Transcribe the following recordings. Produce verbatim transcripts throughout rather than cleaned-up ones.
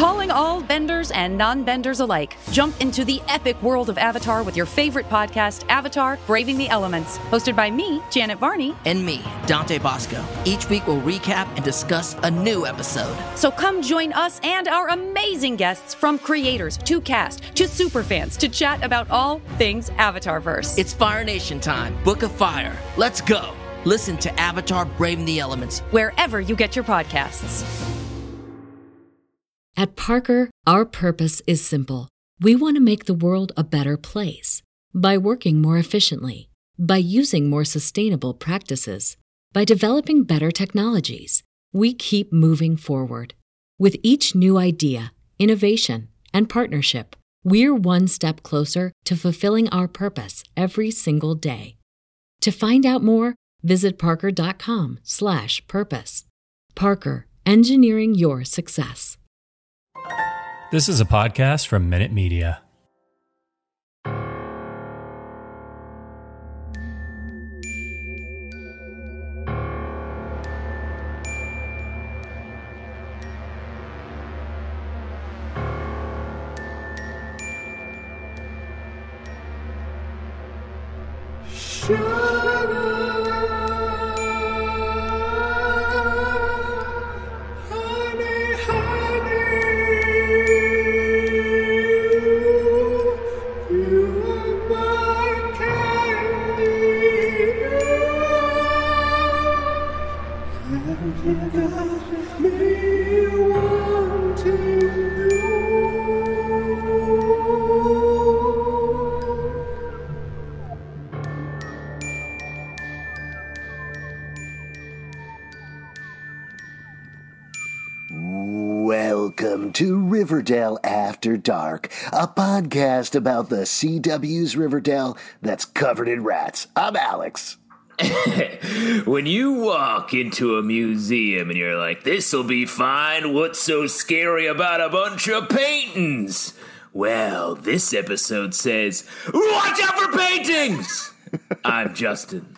Calling all benders and non-benders alike. Jump into the epic world of Avatar with your favorite podcast, Avatar: Braving the Elements. Hosted by me, Janet Varney. And me, Dante Bosco. Each week we'll recap and discuss a new episode. So come join us and our amazing guests, from creators to cast to superfans, to chat about all things Avatarverse. It's Fire Nation time. Book of Fire. Let's go. Listen to Avatar: Braving the Elements wherever you get your podcasts. At Parker, our purpose is simple. We want to make the world a better place by working more efficiently, by using more sustainable practices, by developing better technologies. We keep moving forward. With each new idea, innovation, and partnership, we're one step closer to fulfilling our purpose every single day. To find out more, visit parker.com slash purpose. Parker, engineering your success. This is a podcast from Minute Media. Welcome to Riverdale After Dark, a podcast about the C W's Riverdale that's covered in rats. I'm Alex. When you walk into a museum and you're like, this'll be fine, what's so scary about a bunch of paintings? Well, this episode says, watch out for paintings! I'm Justin.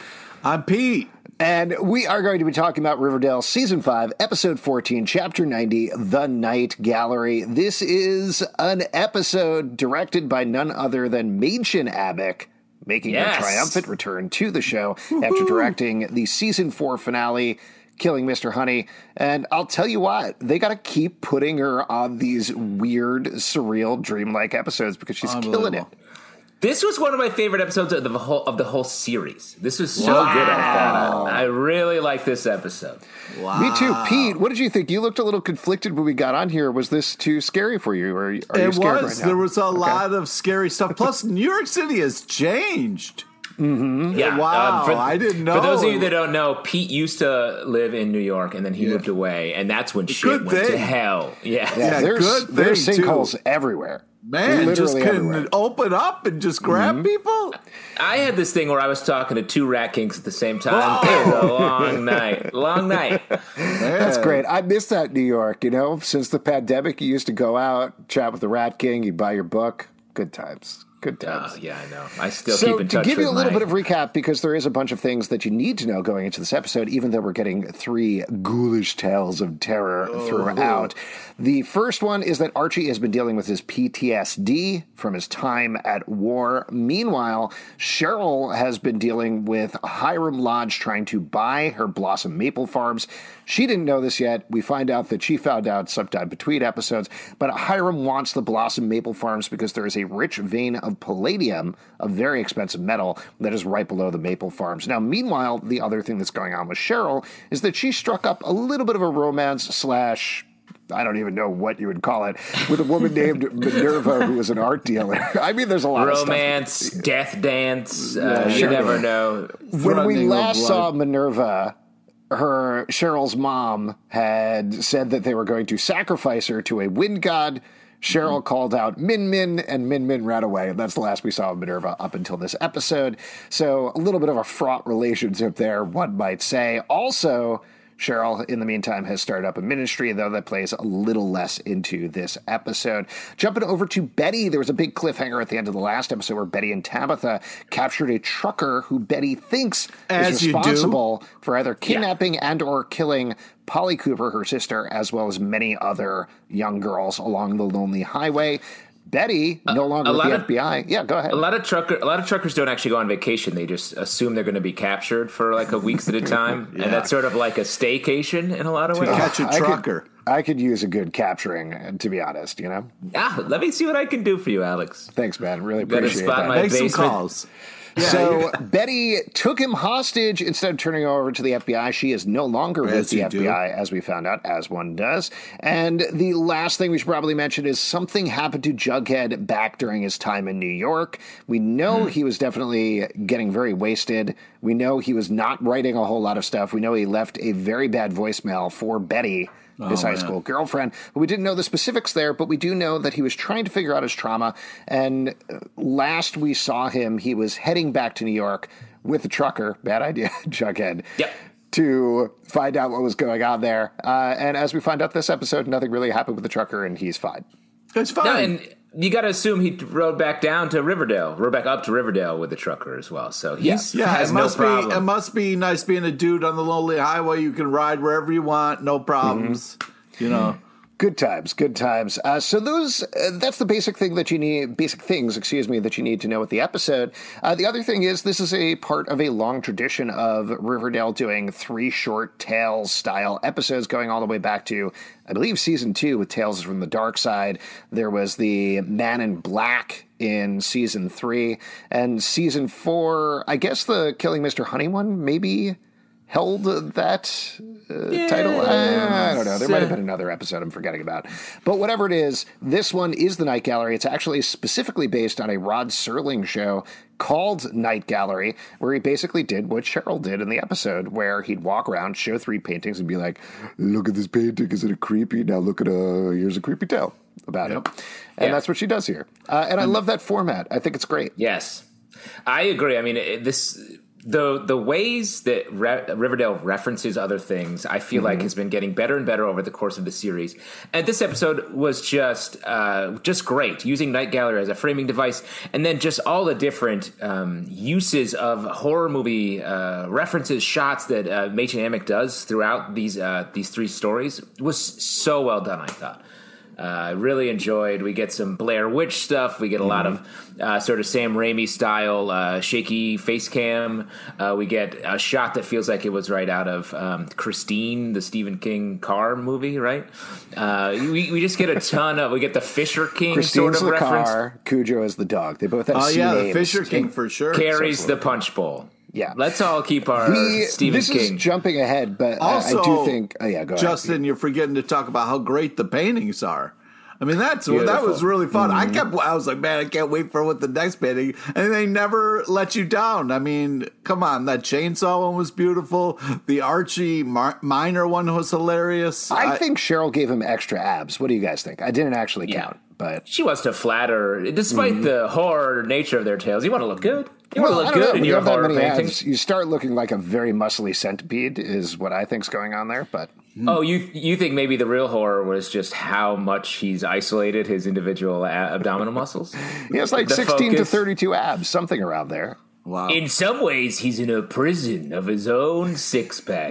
I'm Pete. And we are going to be talking about Riverdale Season five, Episode fourteen, Chapter ninety, The Night Gallery. This is an episode directed by none other than Mädchen Amick, making Yes. a triumphant return to the show after directing the Season four finale, Killing Mister Honey. And I'll tell you what, they got to keep putting her on these weird, surreal, dreamlike episodes because she's killing it. This was one of my favorite episodes of the whole of the whole series. This was so Wow. good. I thought I really like this episode. Wow. Me too. Pete, what did you think? You looked a little conflicted when we got on here. Was this too scary for you? Or are you It scared was. right now? There was a Okay. lot of scary stuff. Plus, New York City has changed. Mm-hmm. Yeah, Wow, um, for, I didn't know. For those of you that don't know, Pete used to live in New York, and then he Yeah. moved away, and that's when shit Good went to thing. hell. Yeah, Yeah, Yeah, there's, good there's thing, too. sinkholes everywhere. Man, Literally just couldn't everywhere. open up and just grab Mm-hmm. people? I had this thing where I was talking to two rat kinks at the same time. It was a long night, long night. That's great. I miss that New York, you know. Since the pandemic, you used to go out, chat with the Rat King, you'd buy your book. Good times. Good times. Oh, yeah, I know. I still So keep in to touch give with you a little my... bit of recap, because there is a bunch of things that you need to know going into this episode, even though we're getting three ghoulish tales of terror Oh. throughout. The first one is that Archie has been dealing with his P T S D from his time at war. Meanwhile, Cheryl has been dealing with Hiram Lodge trying to buy her Blossom Maple Farms. She didn't know this yet. We find out that she found out sometime between episodes, but Hiram wants the Blossom Maple Farms because there is a rich vein of palladium, a very expensive metal, that is right below the Maple Farms. Now, meanwhile, the other thing that's going on with Cheryl is that she struck up a little bit of a romance slash... I don't even know what you would call it, with a woman named Minerva who was an art dealer. I mean, there's a lot Romance, of stuff. death dance, uh, Yeah, you sure. never know. When we Running of last blood. saw Minerva, her Cheryl's mom had said that they were going to sacrifice her to a wind god. Cheryl called out Min Min, and Min Min ran away. That's the last we saw of Minerva up until this episode. So a little bit of a fraught relationship there, one might say. Also, Cheryl, in the meantime, has started up a ministry, though that plays a little less into this episode. Jumping over to Betty, there was a big cliffhanger at the end of the last episode where Betty and Tabitha captured a trucker who Betty thinks As is responsible for either kidnapping yeah. and or killing Polly Cooper, her sister, as well as many other young girls along the lonely highway. Betty, no longer with the of, F B I. Yeah, go ahead. A lot of trucker, a lot of truckers don't actually go on vacation. They just assume they're going to be captured for like a weeks at a time, yeah. and that's sort of like a staycation in a lot of to ways. Catch a trucker. I could, I could use a good capturing, to be honest. You know. Ah, let me see what I can do for you, Alex. Thanks, man. Really appreciate spot that. My Make basement. some calls. Yeah, so Betty took him hostage instead of turning him over to the F B I. She is no longer as with the F B I, do. as we found out, as one does. And the last thing we should probably mention is something happened to Jughead back during his time in New York. We know mm. he was definitely getting very wasted. We know he was not writing a whole lot of stuff. We know he left a very bad voicemail for Betty, his oh, high man. school girlfriend. We didn't know the specifics there, but we do know that he was trying to figure out his trauma. And last we saw him, he was heading back to New York with the trucker, bad idea, Jughead, yep. to find out what was going on there. Uh, and as we find out this episode, nothing really happened with the trucker, and he's fine. It's fine. No, and you got to assume he rode back down to Riverdale, rode back up to Riverdale with the trucker as well. So he's yeah, has it no must problem. be it must be nice being a dude on the lonely highway. You can ride wherever you want, no problems. Mm-hmm. You know. Good times, good times. Uh, so those, uh, that's the basic thing that you need, basic things, excuse me, that you need to know with the episode. Uh, the other thing is this is a part of a long tradition of Riverdale doing three short Tales style episodes going all the way back to, I believe, season two with Tales from the Dark Side. There was the Man in Black in season three, and season four, I guess the Killing Mister Honey one maybe held that uh, yes. title. I, I don't know. There might have been another episode I'm forgetting about. But whatever it is, this one is the Night Gallery. It's actually specifically based on a Rod Serling show called Night Gallery, where he basically did what Cheryl did in the episode, where he'd walk around, show three paintings, and be like, look at this painting. Isn't it creepy? Now look at a, here's a creepy tale about yep. it. And yeah. that's what she does here. Uh, and I love that format. I think it's great. Yes. I agree. I mean, it, this... The the ways that Re- Riverdale references other things, I feel mm-hmm. like has been getting better and better over the course of the series. And this episode was just uh, just great, using Night Gallery as a framing device, and then just all the different um, uses of horror movie uh, references, shots that uh, Machen Amick does throughout these uh, these three stories was so well done, I thought. I uh, really enjoyed. We get some Blair Witch stuff. We get a mm-hmm. lot of uh, sort of Sam Raimi style uh, shaky face cam. Uh, we get a shot that feels like it was right out of um, Christine, the Stephen King car movie, right? Uh, we we just get a ton of. We get the Fisher King Christine's sort of the reference. Car, Cujo is the dog. They both have. Oh yeah, names. The Fisher King for sure. Carries the punch bowl. Yeah, let's all keep our the, Stephen this King. This is jumping ahead, but also, I, I do think. Oh yeah, go ahead. Justin, you're forgetting to talk about how great the paintings are. I mean, that's Beautiful. that was really fun. Mm-hmm. I kept, I was like, man, I can't wait for what the next painting, and they never let you down. I mean, come on, that chainsaw one was beautiful. The Archie Mar- Minor one was hilarious. I, I think Cheryl gave him extra abs. What do you guys think? I didn't actually yeah. count, but she wants to flatter, despite mm-hmm. the horror nature of their tales. You want to look good. You well, want to look good know. in you your horror paintings. Abs, you start looking like a very muscly centipede, is what I think's going on there. But oh, you you think maybe the real horror was just how much he's isolated his individual a- abdominal muscles? He has like the sixteen focus. to thirty-two abs, something around there. Wow. In some ways, he's in a prison of his own six pack.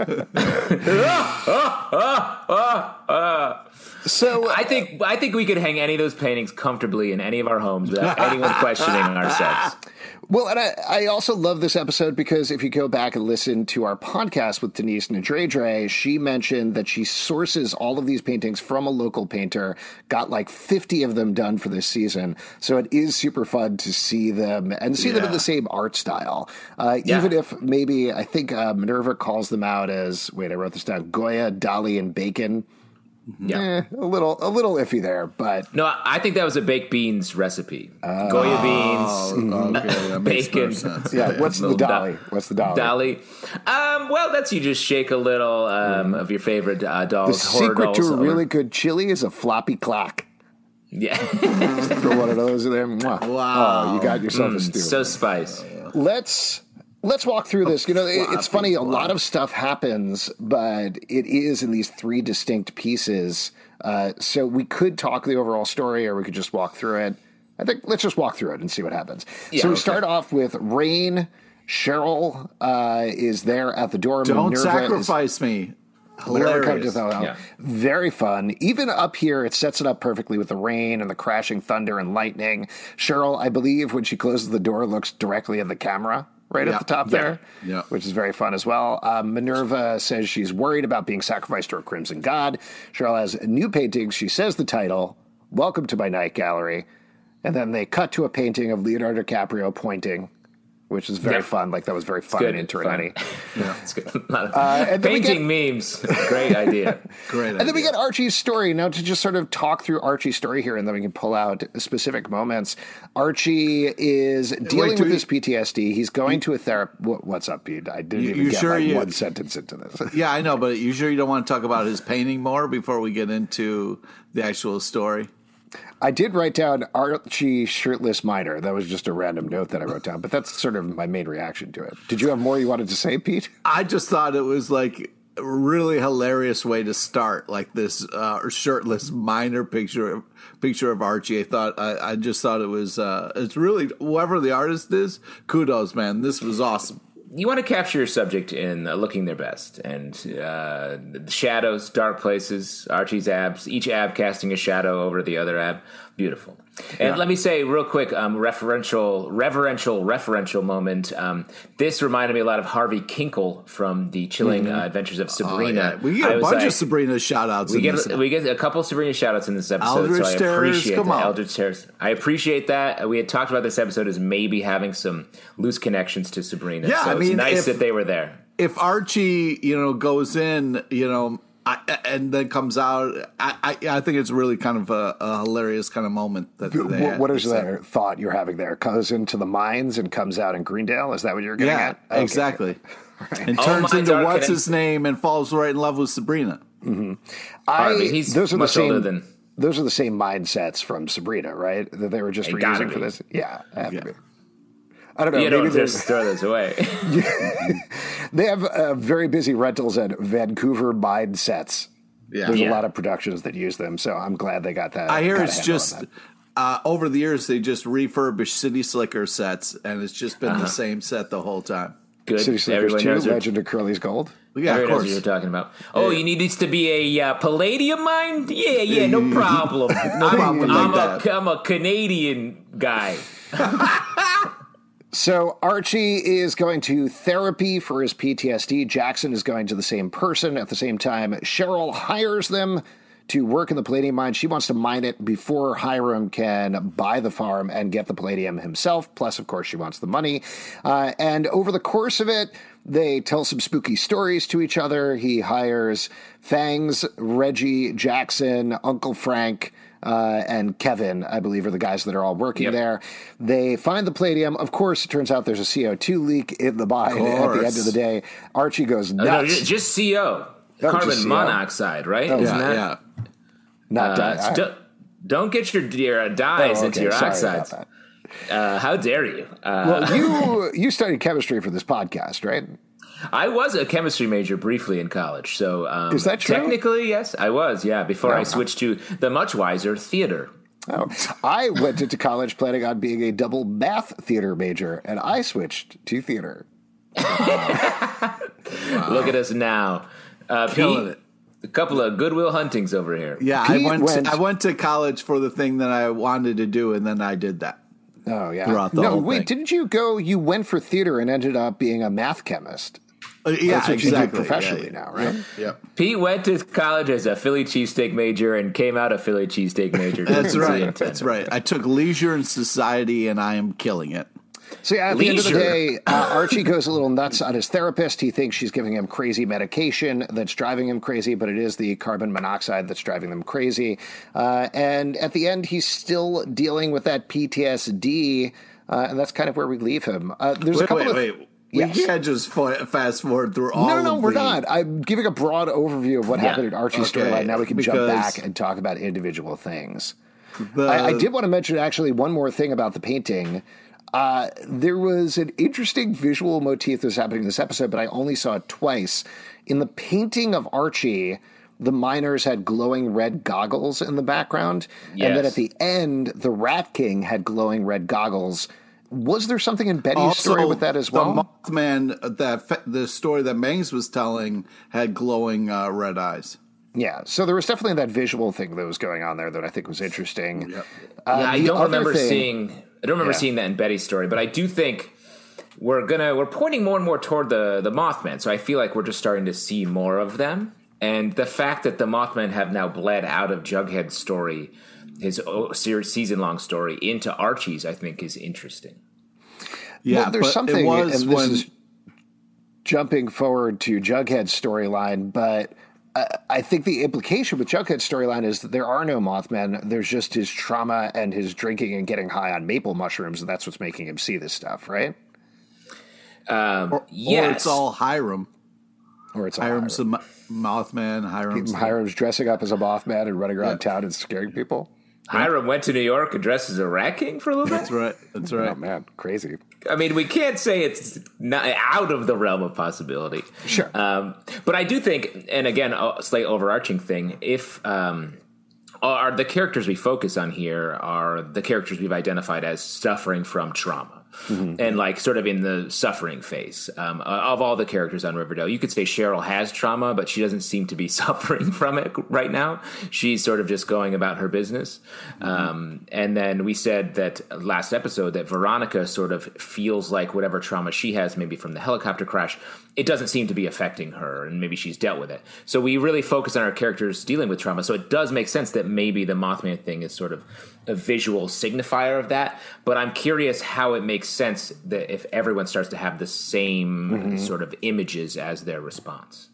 So I think I think we could hang any of those paintings comfortably in any of our homes without anyone questioning our sex. Well, and I, I also love this episode because if you go back and listen to our podcast with Denise Nadredre, she mentioned that she sources all of these paintings from a local painter, got like fifty of them done for this season. So it is super fun to see them and see yeah. them in the same art style. Uh, yeah. Even if maybe, I think uh, Minerva calls them out as, wait, I wrote this down, Goya, Dolly, and Bacon. Yeah, eh, a little, a little iffy there, but no, I think that was a baked beans recipe. Uh, Goya beans, oh, okay, that bacon. Yeah, what's the dolly? Do- what's the dolly? Dolly. Um, well, that's you just shake a little um, mm. of your favorite uh, dolls. The horror secret dolls to a over. really good chili is a floppy clock. Yeah, throw one of those in there. Mwah. Wow, oh, you got yourself mm, a stew. So spice. Let's. Let's walk through this. You know, it's funny. A lot of stuff happens, but it is in these three distinct pieces. Uh, so we could talk the overall story, or we could just walk through it. I think let's just walk through it and see what happens. Yeah, so we okay. start off with Rain. Cheryl uh, is there at the door. Don't Minerva sacrifice is, me. Hilarious. Yeah. Very fun. Even up here, it sets it up perfectly with the rain and the crashing thunder and lightning. Cheryl, I believe, when she closes the door, looks directly at the camera right yeah. at the top yeah. there, yeah. which is very fun as well. Um, Minerva says she's worried about being sacrificed to a crimson god. Cheryl has new paintings. She says the title, "Welcome to my night gallery." And then they cut to a painting of Leonardo DiCaprio pointing, which is very yeah. fun. Like, that was very fun and Interneti. Yeah, it's good. A lot of uh, painting get, memes. Great idea. Great idea. And then we get Archie's story. Now, to just sort of talk through Archie's story here, and then we can pull out specific moments. Archie is dealing Wait, with we, his P T S D. He's going to a therapist. What's up, Pete? I didn't you, even you get sure like you, one sentence into this. Yeah, I know, but you sure you don't want to talk about his painting more before we get into the actual story? I did write down Archie shirtless miner. That was just a random note that I wrote down, but that's sort of my main reaction to it. Did you have more you wanted to say, Pete? I just thought it was like a really hilarious way to start, like this uh, shirtless miner picture picture of Archie. I thought I, I just thought it was uh, it's really, whoever the artist is, kudos, man. This was awesome. You want to capture your subject in uh, looking their best, and uh, the shadows, dark places, Archie's abs, each ab casting a shadow over the other ab. Beautiful. And yeah. let me say real quick, um, referential, reverential, referential moment. Um, this reminded me a lot of Harvey Kinkle from the Chilling mm-hmm. uh, Adventures of Sabrina. Oh, yeah. We get a bunch like, of Sabrina shout-outs we in get, this. We get a couple Sabrina shout-outs in this episode, Eldritch so I Terrors, appreciate come that. on. Eldritch Terrors. I appreciate that. We had talked about this episode as maybe having some loose connections to Sabrina, yeah, so I mean, it's nice if, that they were there. If Archie, you know, goes in, you know, I, and then comes out, I, I, I think it's really kind of a, a hilarious kind of moment. That what, they what is that thought you're having there? Goes into the mines and comes out in Greendale? Is that what you're getting yeah, at? Okay. Exactly. Right. And turns oh into what's kidding. his name and falls right in love with Sabrina. Mm-hmm. I, I mean, he's those are much the same, older than... Those are the same mindsets from Sabrina, right? That they were just it reusing for this? Yeah, I have yeah. to be. I don't know. You don't just throw those away. They have uh, very busy rentals at Vancouver Mine Sets. Yeah. There's yeah. a lot of productions that use them, so I'm glad they got that. I hear it's just uh, over the years they just refurbished City Slicker sets, and it's just been uh-huh. the same set the whole time. Good. City Slickers two, Legend of Curly's Gold. Yeah, Everyone of course. Knows what you're talking about. Oh, yeah. You need this to be a uh, palladium mine? Yeah, yeah, no problem. no problem. I'm, like I'm, a, I'm a Canadian guy. So Archie is going to therapy for his P T S D. Jackson is going to the same person at the same time. Cheryl hires them to work in the palladium mine. She wants to mine it before Hiram can buy the farm and get the palladium himself. Plus, of course, she wants the money. Uh, and over the course of it, they tell some spooky stories to each other. He hires Fangs, Reggie, Jackson, Uncle Frank, Uh, and Kevin, I believe, are the guys that are all working yep. there. They find the palladium. Of course, it turns out there's a C O two leak in the mine at the end of the day. Archie goes nuts. Oh, no, just C O. Oh, Carbon just C O. Monoxide, right? Oh, Isn't yeah, that? yeah. Not uh, di- don't, don't get your, your dyes oh, okay. into your Sorry oxides. Uh, how dare you? well, Uh, you you studied chemistry for this podcast, right? I was a chemistry major briefly in college, so um, is that true? Technically, yes, I was. Yeah, before oh, I switched to the much wiser theater. Oh, I went into college planning on being a double math theater major, and I switched to theater. Wow. Look at us now, uh, killing Pete, it. A couple of Goodwill Huntings over here. Yeah, Pete I went. went to, I went to college for the thing that I wanted to do, and then I did that. Oh yeah. Throughout the no, whole wait. thing. Didn't you go? You went for theater and ended up being a math chemist. Uh, yeah, That's what exactly. you do professionally yeah, yeah. now, right? Yep. yep. Pete went to college as a Philly cheesesteak major and came out a Philly cheesesteak major. That's right. That's right. I took leisure and society, and I am killing it. So yeah, at leisure. the end of the day, uh, Archie goes a little nuts on his therapist. He thinks she's giving him crazy medication that's driving him crazy, but it is the carbon monoxide that's driving them crazy. Uh, and at the end, he's still dealing with that P T S D, uh, and that's kind of where we leave him. Uh, there's wait, a couple wait, of... wait. We yes. can't just fast forward through all No, no, no, of we're the... not. I'm giving a broad overview of what yeah. happened at Archie's okay. storyline. Now we can because... jump back and talk about individual things. The... I, I did want to mention, actually, one more thing about the painting. Uh, there was an interesting visual motif that was happening in this episode, but I only saw it twice. In the painting of Archie, the miners had glowing red goggles in the background. Yes. And then at the end, the Rat King had glowing red goggles. Was there something in Betty's also, story with that as well? The Mothman, that the story that Mangs was telling, had glowing uh, red eyes. Yeah, so there was definitely that visual thing that was going on there that I think was interesting. Yep. Uh, yeah, I don't remember thing, seeing. I don't remember yeah. seeing that in Betty's story, but I do think we're gonna we're pointing more and more toward the the Mothman. So I feel like we're just starting to see more of them, and the fact that the Mothman have now bled out of Jughead's story, his season long story, into Archie's, I think is interesting. Yeah, well, there's but something, it was and this when, is jumping forward to Jughead's storyline, but I think the implication with Jughead's storyline is that there are no Mothmen. There's just his trauma and his drinking and getting high on maple mushrooms, and that's what's making him see this stuff, right? Um, or, yes. or it's all Hiram. Or it's all Hiram's Hiram. a Mothman. Hiram's, Hiram's dressing up as a Mothman and running around yeah. town and scaring people. Hiram went to New York and dressed as a Rat King for a little bit? That's right. That's right. Oh, man. Crazy. I mean, we can't say it's not out of the realm of possibility. Sure. Um, but I do think, and again, a slight overarching thing, if um, are the characters we focus on here are the characters we've identified as suffering from trauma. Mm-hmm. And like sort of in the suffering phase um, of all the characters on Riverdale. You could say Cheryl has trauma, but she doesn't seem to be suffering from it right now. She's sort of just going about her business. Mm-hmm. Um, and then we said that last episode that Veronica sort of feels like whatever trauma she has, maybe from the helicopter crash, it doesn't seem to be affecting her, and maybe she's dealt with it. So we really focus on our characters dealing with trauma. So it does make sense that maybe the Mothman thing is sort of a visual signifier of that. But I'm curious how it makes sense that if everyone starts to have the same mm-hmm. sort of images as their response.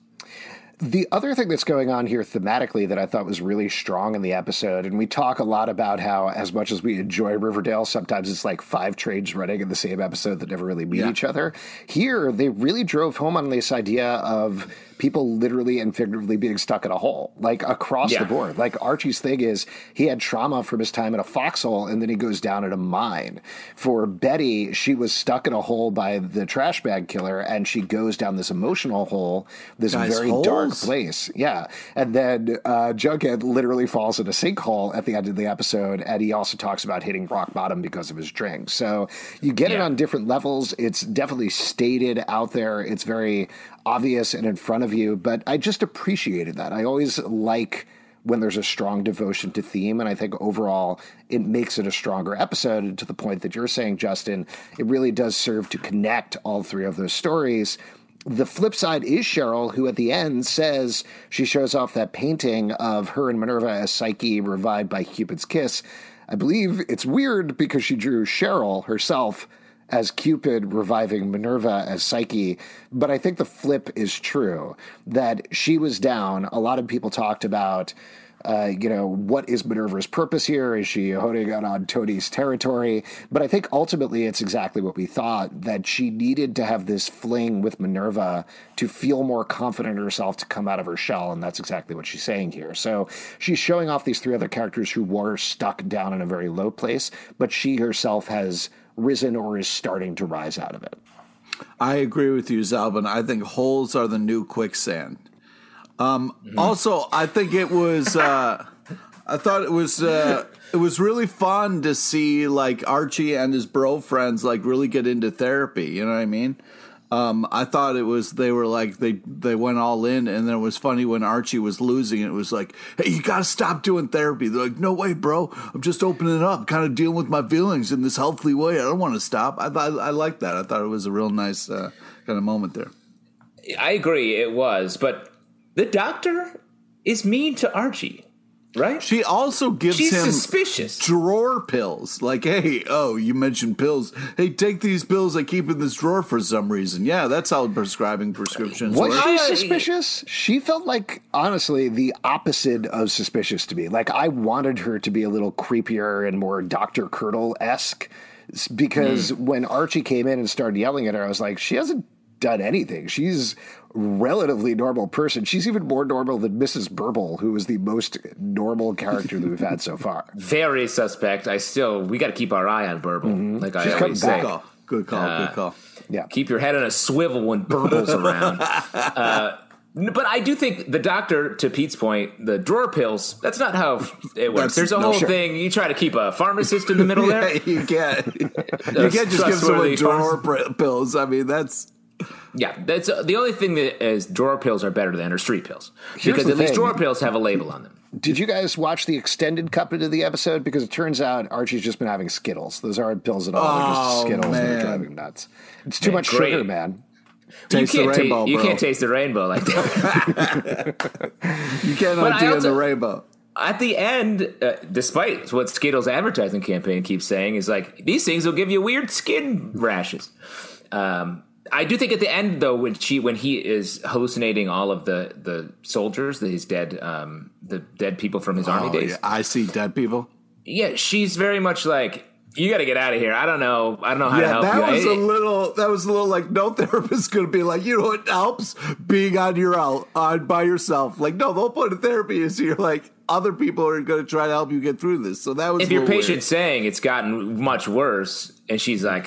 The other thing that's going on here thematically that I thought was really strong in the episode, and we talk a lot about how as much as we enjoy Riverdale, sometimes it's like five trains running in the same episode that never really meet yeah. each other. Here, they really drove home on this idea of people literally and figuratively being stuck in a hole, like across yeah. the board. Like Archie's thing is he had trauma from his time in a foxhole, and then he goes down in a mine. For Betty, she was stuck in a hole by the trash bag killer, and she goes down this emotional hole, this Guys, very holes? dark place. Yeah. And then uh, Jughead literally falls in a sinkhole at the end of the episode, and he also talks about hitting rock bottom because of his drink. So you get yeah. it on different levels. It's definitely stated out there. It's very obvious and in front of you, but I just appreciated that. I always like when there's a strong devotion to theme, and I think overall it makes it a stronger episode. And to the point that you're saying, Justin, it really does serve to connect all three of those stories. The flip side is Cheryl, who at the end says she shows off that painting of her and Minerva as Psyche revived by Cupid's kiss. I believe it's weird because she drew Cheryl herself as Cupid reviving Minerva as Psyche, but I think the flip is true, that she was down. A lot of people talked about, uh, you know, what is Minerva's purpose here? Is she holding out on Tony's territory? But I think ultimately it's exactly what we thought, that she needed to have this fling with Minerva to feel more confident in herself, to come out of her shell, and that's exactly what she's saying here. So she's showing off these three other characters who were stuck down in a very low place, but she herself has risen or is starting to rise out of it. I agree with you, Zalvin. I think holes are the new quicksand. Um, mm-hmm. Also, I think it was. Uh, I thought it was. Uh, it was really fun to see like Archie and his bro friends like really get into therapy. You know what I mean? Um, I thought it was. They were like they they went all in, and then it was funny when Archie was losing. It was like, hey, you got to stop doing therapy. They're like, no way, bro. I'm just opening up, kind of dealing with my feelings in this healthy way. I don't want to stop. I thought I liked that. I thought it was a real nice uh, kind of moment there. I agree, it was, but the doctor is mean to Archie. Right? She also gives She's him suspicious. drawer pills. Like, hey, oh, you mentioned pills. Hey, take these pills I keep in this drawer for some reason. Yeah, that's how prescribing prescriptions Was work. she suspicious? She felt like, honestly, the opposite of suspicious to me. Like, I wanted her to be a little creepier and more Doctor Curdle-esque, because mm. when Archie came in and started yelling at her, I was like, she has a done anything. She's relatively normal person. She's even more normal than Missus Burble, who is the most normal character that we've had so far. Very suspect. I still, we got to keep our eye on Burble. Mm-hmm. Like She's I always say. Good call. Good call. Uh, good call. Yeah. Keep your head on a swivel when Burble's around. Uh, but I do think the doctor, to Pete's point, the drawer pills, that's not how it works. There's a no, whole sure. thing. You try to keep a pharmacist in the middle yeah, there. You can't. You can't just give someone drawer pr- pills. I mean, that's... Yeah, that's uh, the only thing that is drawer pills are better than are street pills. Here's because at thing. least drawer pills have a label on them. Did you guys watch the extended cut into the episode? Because it turns out Archie's just been having Skittles. Those aren't pills at all. Oh, They're just Skittles man. that are driving nuts. It's too man, much great. sugar, man. Taste you can't the rainbow, ta- You bro. can't taste the rainbow like that. You can't undo the rainbow. At the end, uh, despite what Skittles' advertising campaign keeps saying, is like, these things will give you weird skin rashes. Um, I do think at the end, though, when she when he is hallucinating all of the, the soldiers, the, his dead um, the dead people from his oh, army days. Yeah. I see dead people. Yeah, she's very much like, you got to get out of here. I don't know. I don't know how yeah, to help that you. was I, a little. That was a little like no therapist going to be like, you know what helps being on your own, on by yourself. Like no, they'll put a therapy is you're like other people are going to try to help you get through this. So that was if your patient's weird. saying it's gotten much worse, and she's like,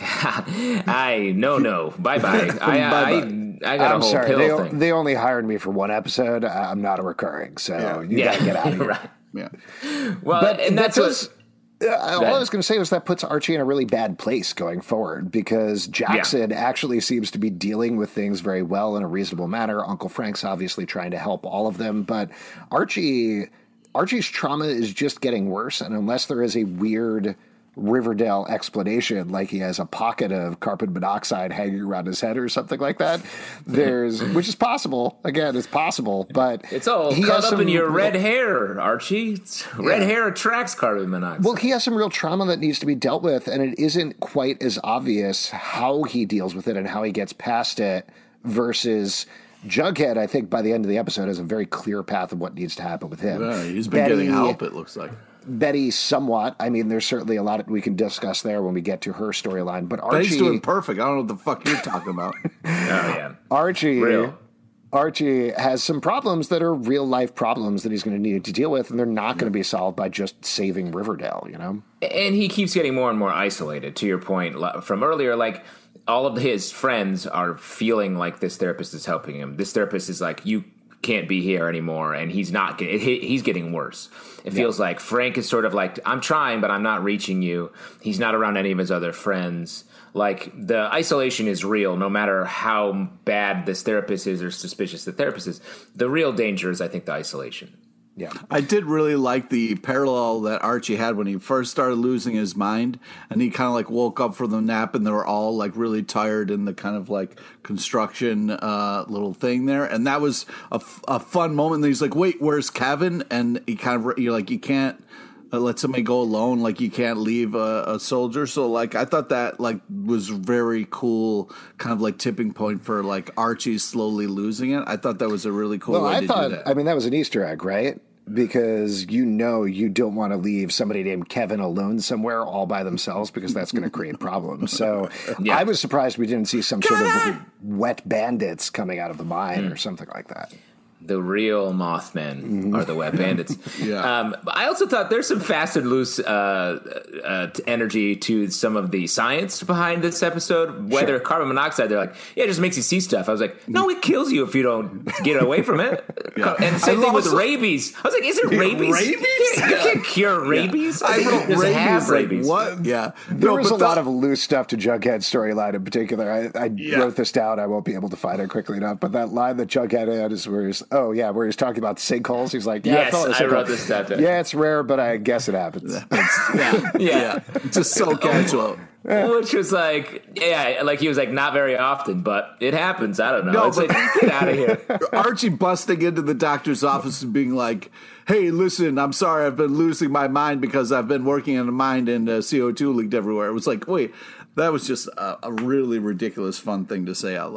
I no no bye bye. I, I I got I'm a whole sorry. pill They, thing. they only hired me for one episode. I'm not a recurring, so Yeah. you yeah, gotta get out of here. right. Yeah. Well, But and that's that what. does- Uh, all I was going to say was that puts Archie in a really bad place going forward because Jackson yeah. actually seems to be dealing with things very well in a reasonable manner. Uncle Frank's obviously trying to help all of them, but Archie, Archie's trauma is just getting worse. And unless there is a weird Riverdale explanation, like he has a pocket of carbon monoxide hanging around his head or something like that, there's which is possible. Again, it's possible, but It's all he caught has up some, in your red hair, Archie. It's, red Yeah. hair attracts carbon monoxide. Well, he has some real trauma that needs to be dealt with, and it isn't quite as obvious how he deals with it and how he gets past it versus Jughead. I think by the end of the episode has a very clear path of what needs to happen with him. Yeah, he's been Betty, getting help, it looks like. Betty, somewhat. I mean, there's certainly a lot we can discuss there when we get to her storyline. But Archie, Betty's doing perfect. I don't know what the fuck you're talking about. oh yeah, Archie. Real. Archie has some problems that are real life problems that he's going to need to deal with, and they're not going to be solved by just saving Riverdale, you know? And he keeps getting more and more isolated, to your point from earlier. Like, all of his friends are feeling like this therapist is helping him. This therapist is like, you can't be here anymore, and he's not get, he's getting worse. It feels yeah. like Frank is sort of like, I'm trying, but I'm not reaching you. He's not around any of his other friends. Like, the isolation is real, no matter how bad this therapist is or suspicious the therapist is. The real danger is, I think, the isolation. Yeah, I did really like the parallel that Archie had when he first started losing his mind, and he kind of like woke up from the nap, and they were all like really tired in the kind of like construction uh, little thing there, and that was a, f- a fun moment. And he's like, "Wait, where's Kevin?" And he kind of you're like, "You can't uh, let somebody go alone. Like you can't leave a, a soldier." So like I thought that like was very cool, kind of like tipping point for like Archie slowly losing it. I thought that was a really cool well, way I to thought, do that. I mean, that was an Easter egg, right? Because you know you don't want to leave somebody named Kevin alone somewhere all by themselves because that's going to create problems. So yeah. I was surprised we didn't see some sort of wet bandits coming out of the mine mm. or something like that. The real Mothmen mm-hmm. are the wet bandits. yeah. Um, I also thought there's some fast and loose uh, uh, energy to some of the science behind this episode. Whether sure. carbon monoxide, they're like, yeah, it just makes you see stuff. I was like, no, it kills you if you don't get away from it. yeah. And same I thing with rabies. I was like, is it rabies? Rabies? You can't, you can't cure rabies. Yeah. I, I wrote just rabies. have rabies. Like, what? Yeah. There no, was a the, lot of loose stuff to Jughead's storyline in particular. I, I yeah. wrote this down. I won't be able to find it quickly enough. But that line that Jughead had is where he's, oh, yeah, where he's talking about sinkholes. He's like, yeah, yes, I, I wrote this down. Yeah, it's rare, but I guess it happens. yeah, yeah, yeah. Just so casual. Which was like, yeah, like he was like, not very often, but it happens. I don't know. No, it's like, get out of here. Archie busting into the doctor's office and being like, hey, listen, I'm sorry, I've been losing my mind because I've been working in a mine and uh, C O two leaked everywhere. It was like, wait, that was just a, a really ridiculous, fun thing to say out loud.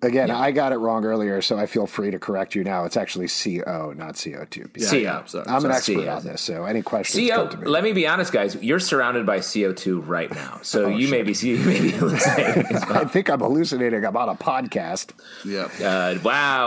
Again, yeah. I got it wrong earlier, so I feel free to correct you now. It's actually C O, not C O two. Yeah, C O. Sorry, I'm sorry. an expert C O. on this, so any questions C O, come to me. Let me be honest, guys. You're surrounded by C O two right now, so oh, you, may be, you may be hallucinating. Well. I think I'm hallucinating. I'm on a podcast. Yeah. Uh, wow.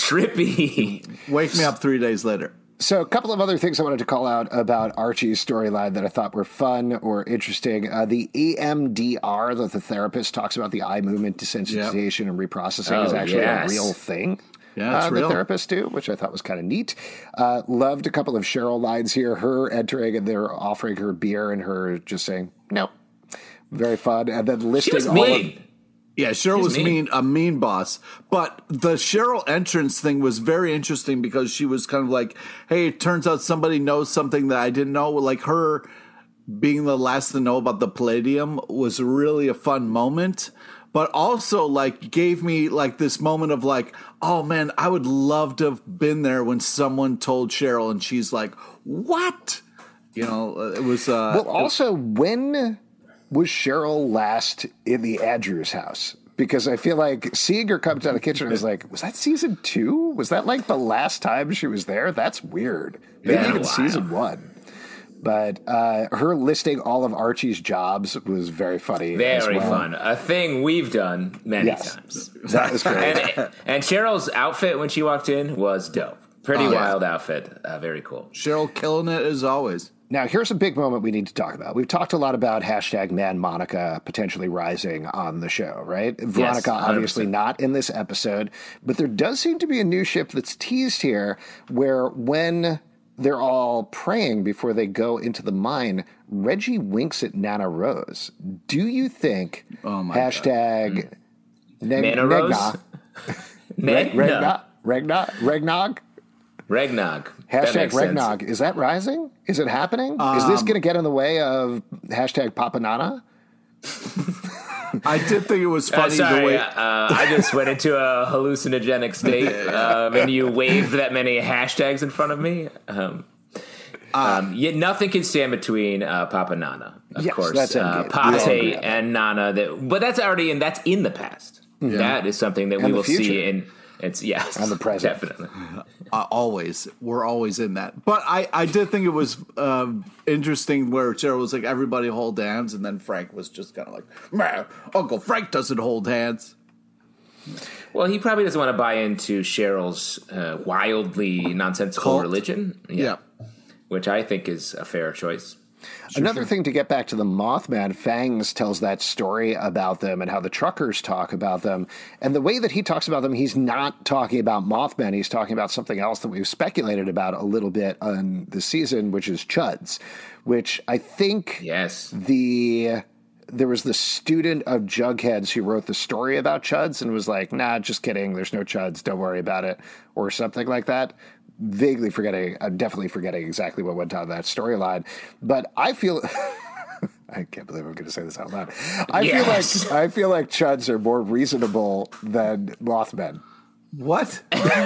Trippy. Wake me up three days later. So a couple of other things I wanted to call out about Archie's storyline that I thought were fun or interesting. Uh, the E M D R that the therapist talks about, the eye movement desensitization yep. and reprocessing, oh, is actually yes. a real thing. Yeah, it's uh, real. The therapists do, which I thought was kind of neat. Uh, loved a couple of Cheryl lines here. Her entering and they're offering her beer and her just saying, no. Very fun. And then listing she was all mean. of... Yeah, Cheryl was mean. mean, a mean boss. But the Cheryl entrance thing was very interesting because she was kind of like, hey, it turns out somebody knows something that I didn't know. Like her being the last to know about the Palladium was really a fun moment. But also, like, gave me, like, this moment of, like, oh, man, I would love to have been there when someone told Cheryl. And she's like, what? You know, it was... Uh, well, also, when... was Cheryl last in the Andrews house? Because I feel like seeing her come down the kitchen, I was like, was that season two? Was that like the last time she was there? That's weird. Maybe yeah, even wow. season one. But uh, her listing all of Archie's jobs was very funny. Very well. fun. A thing we've done many yes. times. That was great. and, and Cheryl's outfit when she walked in was dope. Pretty oh, wild yeah. outfit. Uh, very cool. Cheryl killing it as always. Now, here's a big moment we need to talk about. We've talked a lot about hashtag Man Monica potentially rising on the show, right? Yes, Veronica one hundred percent. obviously not in this episode, but there does seem to be a new ship that's teased here where when they're all praying before they go into the mine, Reggie winks at Nana Rose. Do you think oh my hashtag God. neg- Nana Rose? Reg- Regnog? Regnog? Regnog? Regnog. Hashtag Regnog. Sense. Is that rising? Is it happening? Um, Is this going to get in the way of hashtag Papa Nana? I did think it was funny. Uh, sorry, the way uh, I just went into a hallucinogenic state, um, and you waved that many hashtags in front of me. Um, uh, um, yet nothing can stand between uh, Papa Nana, of yes, course. That's uh, Pate and Nana, that, but that's already in. That's in the past. Yeah. That is something that and we will future. see in. It's yes, and the present, definitely. Uh, always, we're always in that. But I, I did think it was uh, interesting where Cheryl was like, "Everybody hold hands," and then Frank was just kind of like, "Man, Uncle Frank doesn't hold hands." Well, he probably doesn't want to buy into Cheryl's uh, wildly nonsensical Cult. religion. Yeah, yeah, which I think is a fair choice. Sure, Another sure. thing to get back to the Mothman, Fangs tells that story about them and how the truckers talk about them. And the way that he talks about them, he's not talking about Mothman. He's talking about something else that we've speculated about a little bit on the season, which is Chuds, which I think yes. the there was the student of Jughead's who wrote the story about Chuds and was like, nah, just kidding. There's no Chuds. Don't worry about it. Or something like that. Vaguely forgetting, I'm definitely forgetting exactly what went on that storyline, but I feel, I can't believe I'm going to say this out loud. I yes. feel like, I feel like Chuds are more reasonable than Mothmen. What?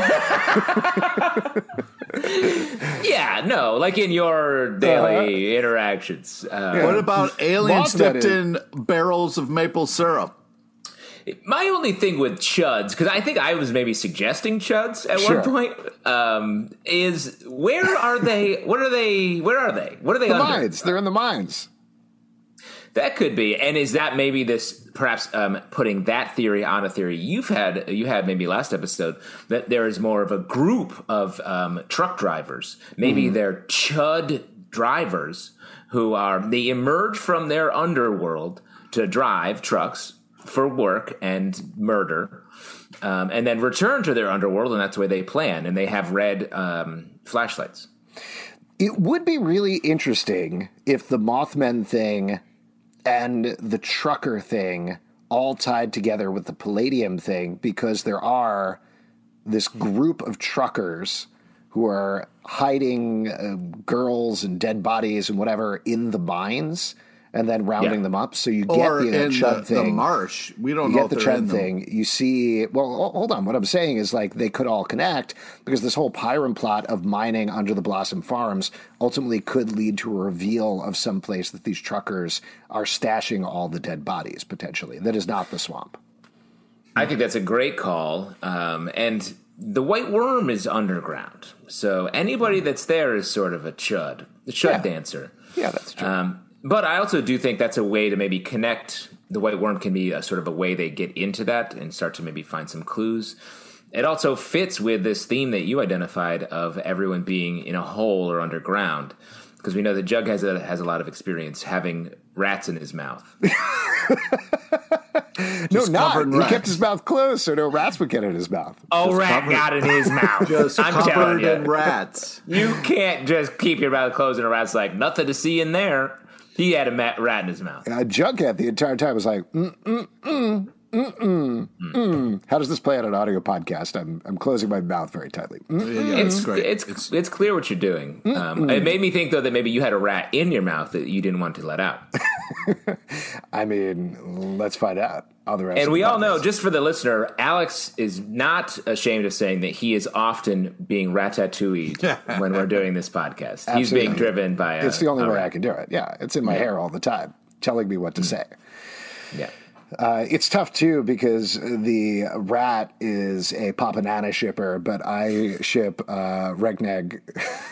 yeah, no, like in your daily uh, interactions. Uh, yeah. What about aliens Mothman dipped is- in barrels of maple syrup? My only thing with Chuds, because I think I was maybe suggesting Chuds at sure. one point, um, is where are they? What are they? Where are they? What are they the under? mines. They're in the mines. That could be, and is that maybe this perhaps um, putting that theory on a theory you've had? You had maybe last episode that there is more of a group of um, truck drivers. Maybe mm-hmm. they're Chud drivers who are they emerge from their underworld to drive trucks for work and murder, um, and then return to their underworld, and that's where they plan, and they have red um, flashlights. It would be really interesting if the Mothman thing and the trucker thing all tied together with the Palladium thing, because there are this group of truckers who are hiding uh, girls and dead bodies and whatever in the mines, and then rounding yeah. them up. So you get or the uh, in Chud the, thing. the marsh. We don't you know get the if they're Chud in thing. them. You see, well, hold on. What I'm saying is like they could all connect, because this whole Pyram plot of mining under the Blossom Farms ultimately could lead to a reveal of some place that these truckers are stashing all the dead bodies, potentially. That is not the swamp. I think that's a great call. Um, and the White Worm is underground. So anybody that's there is sort of a chud, the chud yeah. dancer. Yeah, that's true. Um, but I also do think that's a way to maybe connect. The White Worm can be a sort of a way they get into that and start to maybe find some clues. It also fits with this theme that you identified of everyone being in a hole or underground, because we know that Jug has a has a lot of experience having rats in his mouth. no, not. He rats. kept his mouth closed so no rats would get in his mouth. Oh, Just rat covered, got in his mouth. Just I'm covered telling you. in rats. You can't just keep your mouth closed and a rat's like, nothing to see in there. He had a rat in his mouth. Uh, Jughead the entire time was like, mm, mm, mm, mm, mm, mm. How does this play on an audio podcast? I'm I'm closing my mouth very tightly. Mm, Yeah, It's, it's great. it's it's it's clear what you're doing. Um, it made me think though that maybe you had a rat in your mouth that you didn't want to let out. I mean, let's find out on the rest. And of we the all podcast. know, just for the listener, Alex is not ashamed of saying that he is often being ratatouilleed when we're doing this podcast. He's Absolutely. being driven by a, It's the only a way rat. I can do it. Yeah, it's in my hair all the time, telling me what to say. Yeah. Uh, it's tough, too, because the rat is a Papanana shipper, but I ship uh, Regneg,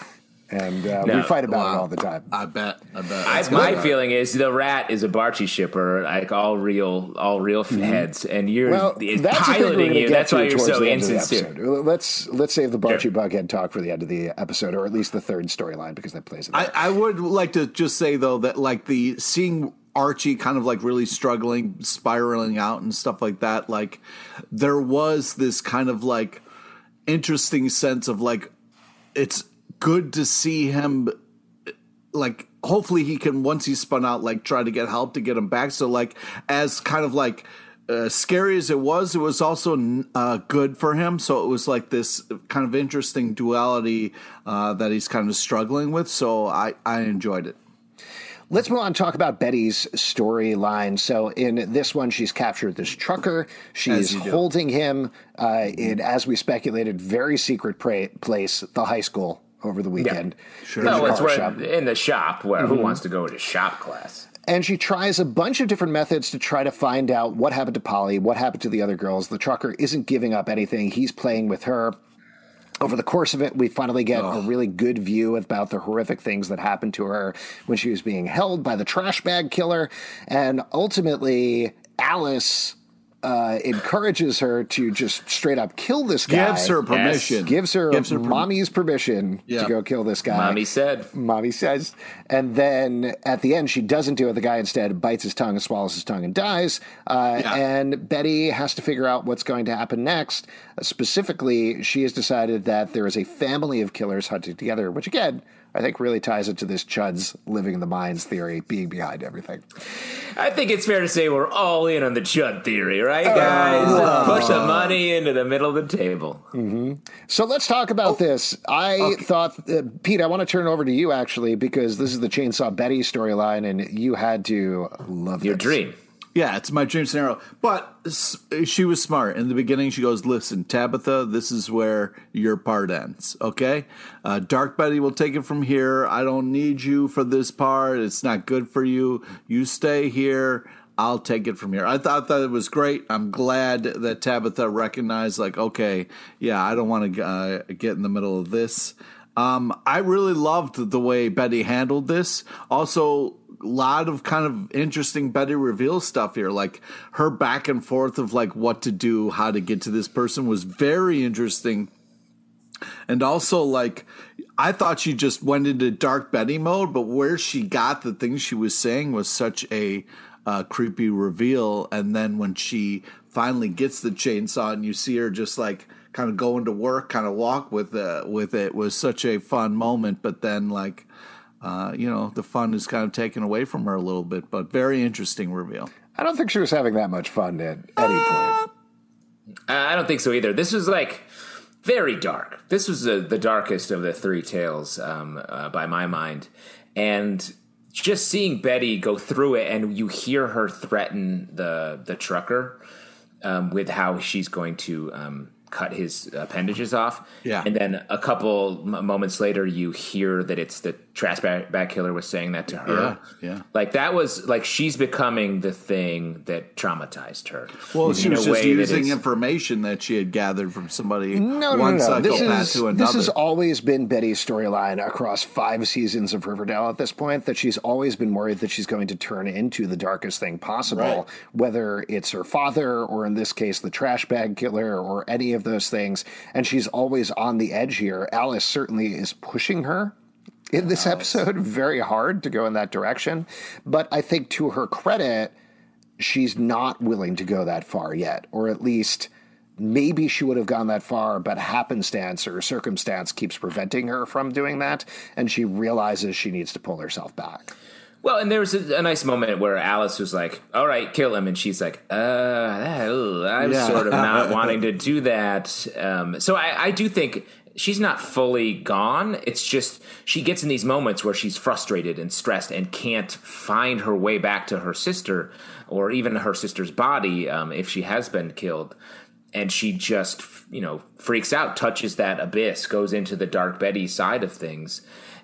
and uh, No. we fight about it Wow. all the time. I bet. I bet. I, It's my good. feeling is the rat is a Barchi shipper, like all real, all real heads, and you're Well, it's that's the thing we're piloting gonna you. get That's to why you're towards so the end of the insincere. episode. Let's let's save the Barchi Sure. Bughead talk for the end of the episode, or at least the third storyline, because that plays in there. I, I would like to just say though that like the seeing Archie kind of like really struggling, spiraling out and stuff like that. Like there was this kind of like interesting sense of like it's good to see him. Like hopefully he can, once he's spun out, like try to get help to get him back. So like as kind of like uh, scary as it was, it was also uh, good for him. So it was like this kind of interesting duality uh, that he's kind of struggling with. So I, I enjoyed it. Let's move on and talk about Betty's storyline. So in this one, she's captured this trucker. She's you do. holding him uh, in, as we speculated, very secret pra- place, the high school, over the weekend. Sure. No, In the it's car where shop. in the shop where who wants to go to shop class? And she tries a bunch of different methods to try to find out what happened to Polly, what happened to the other girls. The trucker isn't giving up anything. He's playing with her. Over the course of it, we finally get oh. a really good view about the horrific things that happened to her when she was being held by the trash bag killer. And ultimately, Alice uh, encourages her to just straight up kill this guy. Gives her permission. Yes. Gives her, Gives her per- mommy's permission yeah. to go kill this guy. Mommy said. Mommy says. And then at the end, she doesn't do it. The guy instead bites his tongue and swallows his tongue and dies. Uh, yeah. And Betty has to figure out what's going to happen next. Uh, specifically, she has decided that there is a family of killers hunted together, which again, I think really ties into this Chud's living in the mines theory being behind everything. I think it's fair to say we're all in on the Chud theory, right, guys? Oh. Push the money into the middle of the table. Mm-hmm. So let's talk about oh. this. I okay. thought, uh, Pete, I want to turn it over to you, actually, because this is the Chainsaw Betty storyline, and you had to love Your this. dream. Yeah, it's my dream scenario. But she was smart. In the beginning, she goes, listen, Tabitha, this is where your part ends, okay? Uh, Dark Betty will take it from here. I don't need you for this part. It's not good for you. You stay here. I'll take it from here. I thought that it was great. I'm glad that Tabitha recognized, like, okay, yeah, I don't want to uh, get in the middle of this. Um, I really loved the way Betty handled this. Also, a lot of kind of interesting Betty reveal stuff here, like her back and forth of like what to do, how to get to this person was very interesting. And also, like, I thought she just went into Dark Betty mode, but where she got the things she was saying was such a uh, creepy reveal. And then when she finally gets the chainsaw and you see her just like kind of going to work, kind of walk with uh, with it, was such a fun moment. But then, like, Uh, you know, the fun is kind of taken away from her a little bit, but very interesting reveal. I don't think she was having that much fun at any point. Uh, I don't think so either. This was like very dark. This was the, the darkest of the three tales um, uh, by my mind. And just seeing Betty go through it, and you hear her threaten the, the trucker um, with how she's going to um, cut his appendages off. Yeah. And then a couple m- moments later, you hear that it's the trash bag, bag killer was saying that to her. Yeah, yeah. Like that was like she's becoming the thing that traumatized her. Well, she was just using is, information that she had gathered from somebody. No, no, one no, no. This psychopath is to another. this has always been Betty's storyline across five seasons of Riverdale at this point, that she's always been worried that she's going to turn into the darkest thing possible, Right. whether it's her father or in this case the trash bag killer or any of those things. And she's always on the edge here. Alice certainly is pushing her in this episode very hard to go in that direction. But I think to her credit, she's not willing to go that far yet, or at least maybe she would have gone that far, but happenstance or circumstance keeps preventing her from doing that. And she realizes she needs to pull herself back. Well, and there was a, a nice moment where Alice was like, all right, kill him. And she's like, uh, that, ugh, I'm Yeah. sort of not wanting to do that. Um, so I, I do think she's not fully gone. It's just she gets in these moments where she's frustrated and stressed and can't find her way back to her sister or even her sister's body um, if she has been killed. And she just, you know, freaks out, touches that abyss, goes into the Dark Betty side of things.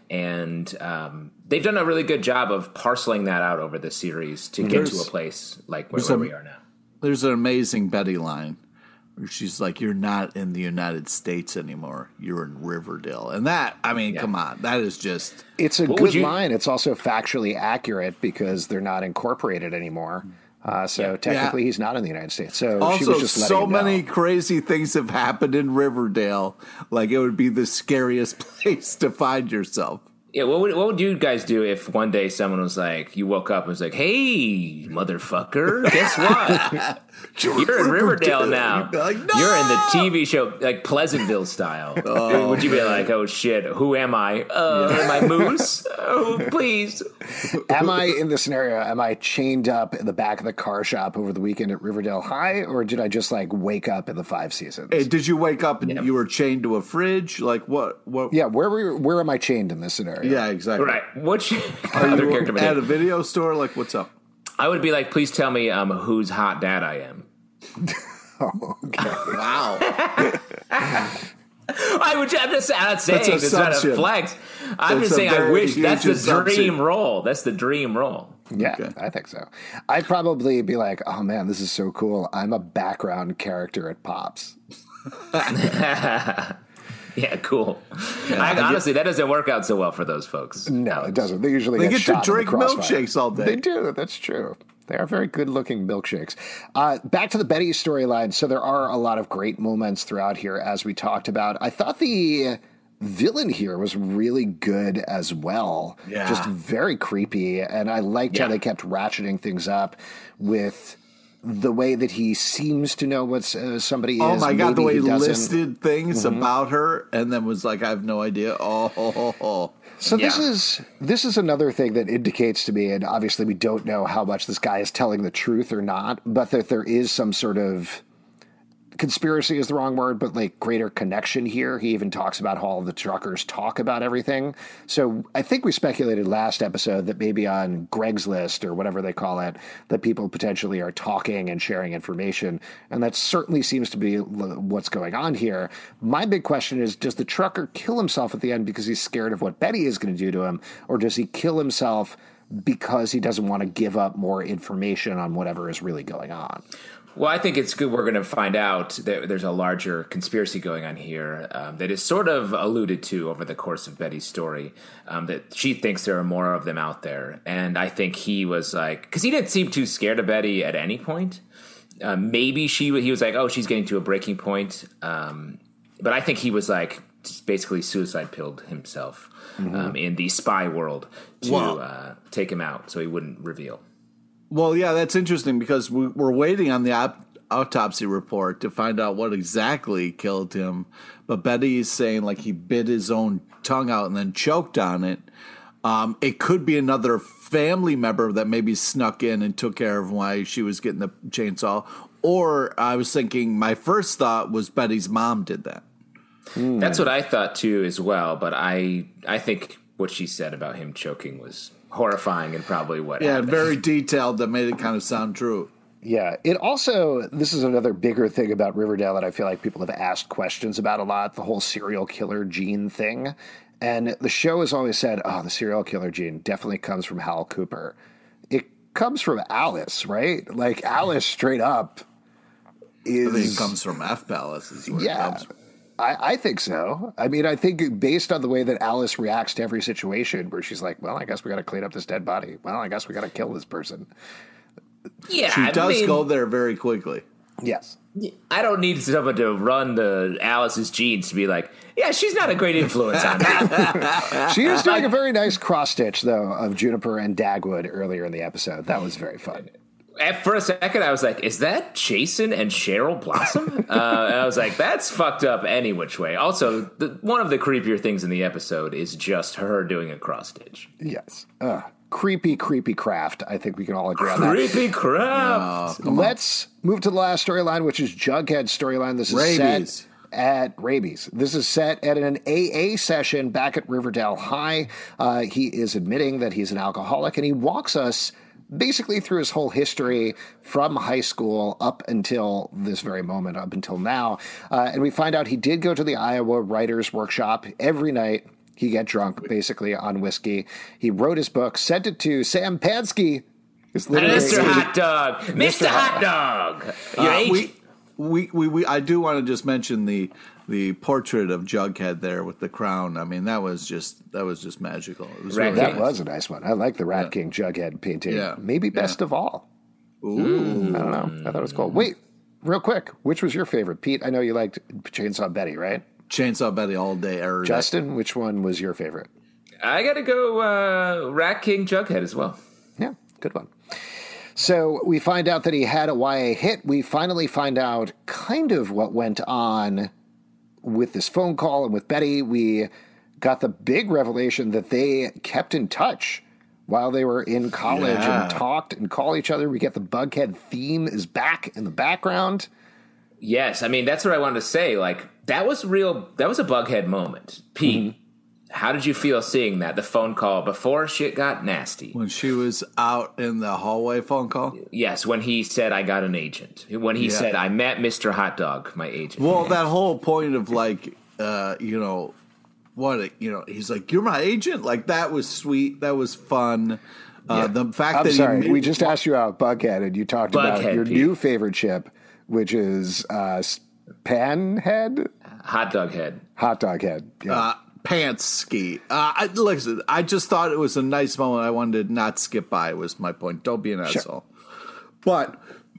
And um, they've done a really good job of parceling that out over the series to get There's- to a place like where, there's where a- we are now. There's an amazing Betty line where she's like, "You're not in the United States anymore. You're in Riverdale." And that, I mean, Yeah. come on, that is just It's a What good would you- line. It's also factually accurate because they're not incorporated anymore. Uh, so technically Yeah. he's not in the United States. So she also was just letting so him know. many crazy things have happened in Riverdale. Like it would be the scariest place to find yourself. Yeah, what would, what would you guys do if one day someone was like, you woke up and was like, hey, motherfucker, guess what? You're in Riverdale now. You'd be like, "No!" You're in the T V show, like Pleasantville style. Oh, would you be like, oh, shit, who am I? Uh, Am I Moose? Oh, please. Am I in this scenario? Am I chained up in the back of the car shop over the weekend at Riverdale High, or did I just like wake up in the five seasons? Hey, did you wake up and Yeah. you were chained to a fridge? Like what? What? yeah, where were where am I chained in this scenario? Yeah, exactly. Right. Which Are other you character would at I- a video store? Like, what's up? I would be like, please tell me um, whose hot dad I am. Wow. I would. I'm just. I'm not saying That's it's not a assumption. flex. I'm That's just a saying. I very wish huge that's the assumption. dream role. That's the dream role. Yeah, Okay. I think so. I'd probably be like, oh man, this is so cool. I'm a background character at Pops. Yeah, cool. I, honestly, that doesn't work out so well for those folks. No, it doesn't. They usually They get, get to shot in the drink crossfire. milkshakes all day. They do. That's true. They are very good-looking milkshakes. Uh, back to the Betty storyline. So there are a lot of great moments throughout here, as we talked about. I thought the villain here was really good as well. Yeah. Just very creepy, and I liked how Yeah. they kept ratcheting things up with the way that he seems to know what uh, somebody Oh is. my god, the Maybe way he doesn't. listed things about her and then was like, I have no idea. Oh, ho, ho, ho. So this Yeah. is this is another thing that indicates to me, and obviously we don't know how much this guy is telling the truth or not, but that there is some sort of conspiracy is the wrong word, but like greater connection here. He even talks about how all the truckers talk about everything. So I think we speculated last episode that maybe on Greg's List or whatever they call it, that people potentially are talking and sharing information. And that certainly seems to be what's going on here. My big question is, does the trucker kill himself at the end because he's scared of what Betty is going to do to him? Or does he kill himself because he doesn't want to give up more information on whatever is really going on? Well, I think it's good we're going to find out that there's a larger conspiracy going on here um, that is sort of alluded to over the course of Betty's story, um, that she thinks there are more of them out there. And I think he was like, because he didn't seem too scared of Betty at any point. Uh, maybe she he was like, oh, she's getting to a breaking point. Um, but I think he was like just basically suicide pilled himself mm-hmm. um, in the spy world to Wow. uh, take him out so he wouldn't reveal. Well, yeah, that's interesting because we, we're waiting on the op- autopsy report to find out what exactly killed him. But Betty is saying like he bit his own tongue out and then choked on it. Um, it could be another family member that maybe snuck in and took care of why she was getting the chainsaw. Or I was thinking, my first thought was Betty's mom did that. Mm. That's what I thought too as well. But I I think what she said about him choking was horrifying and probably what Yeah, happened. very detailed that made it kind of sound true. Yeah. It also, this is another bigger thing about Riverdale that I feel like people have asked questions about a lot, the whole serial killer gene thing. And the show has always said, oh, the serial killer gene definitely comes from Hal Cooper. It comes from Alice, right? Like, Alice straight up is... I think it comes from F-Palace is where yeah, it comes from. I, I think so. I mean, I think based on the way that Alice reacts to every situation where she's like, well, I guess we got to clean up this dead body. Well, I guess we got to kill this person. Yeah, she I does mean, go there very quickly. Yes. I don't need someone to run the Alice's genes to be like, yeah, she's not a great influence on me. She is doing a very nice cross stitch, though, of Juniper and Dagwood earlier in the episode. That was very fun. At for a second, I was like, is that Jason and Cheryl Blossom? uh, and I was like, that's fucked up any which way. Also, the, one of the creepier things in the episode is just her doing a cross stitch. Yes. Uh, creepy, creepy craft. I think we can all agree on that. Creepy craft. Oh, Let's move to the last storyline, which is Jughead's storyline. This is Rabies. set at Rabies. This is set at an A A session back at Riverdale High. Uh, he is admitting that he's an alcoholic, and he walks us basically through his whole history from high school up until this very moment, up until now. Uh, and we find out he did go to the Iowa Writers Workshop every night. He get drunk, basically, on whiskey. He wrote his book, sent it to Sam Pansky. Mister Hot Dog. Mister Hot Dog. Your Uh, agent. we, we, we, we, I do want to just mention the the portrait of Jughead there with the crown. I mean, that was just that was just magical. It was Rat really That King. nice. was a nice one. I like the Rat Yeah. King Jughead painting. Yeah. Maybe best Yeah. of all. Ooh. I don't know. I thought it was cool. Wait, real quick. Which was your favorite? Pete, I know you liked Chainsaw Betty, right? Chainsaw Betty all day, every day. Justin, which one was your favorite? I got to go uh, Rat King Jughead as well. Yeah, good one. So we find out that he had a Y A hit. We finally find out kind of what went on with this phone call and with Betty. We got the big revelation that they kept in touch while they were in college Yeah. and talked and called each other. We get the Bughead theme is back in the background. Yes, I mean, that's what I wanted to say. Like, that was real, that was a Bughead moment. Pete, Mm-hmm. how did you feel seeing that, the phone call before shit got nasty? When she was out in the hallway phone call? Yes, when he said, I got an agent. When he Yeah. said, I met Mister Hot Dog, my agent. Well, that whole point of like, uh, you know, what, it- you know, he's like, you're my agent? Like, that was sweet. That was fun. Uh, The fact I'm that sorry, he made, we just asked you about Bughead, and you talked about Bughead, your Pete. new favorite chip, which is uh, Panhead? Hot Dog Head. Hot Dog Head. Yeah. uh, pants ski. Uh, I, listen, I just thought it was a nice moment. I wanted to not skip by. Was my point. Don't be an asshole. But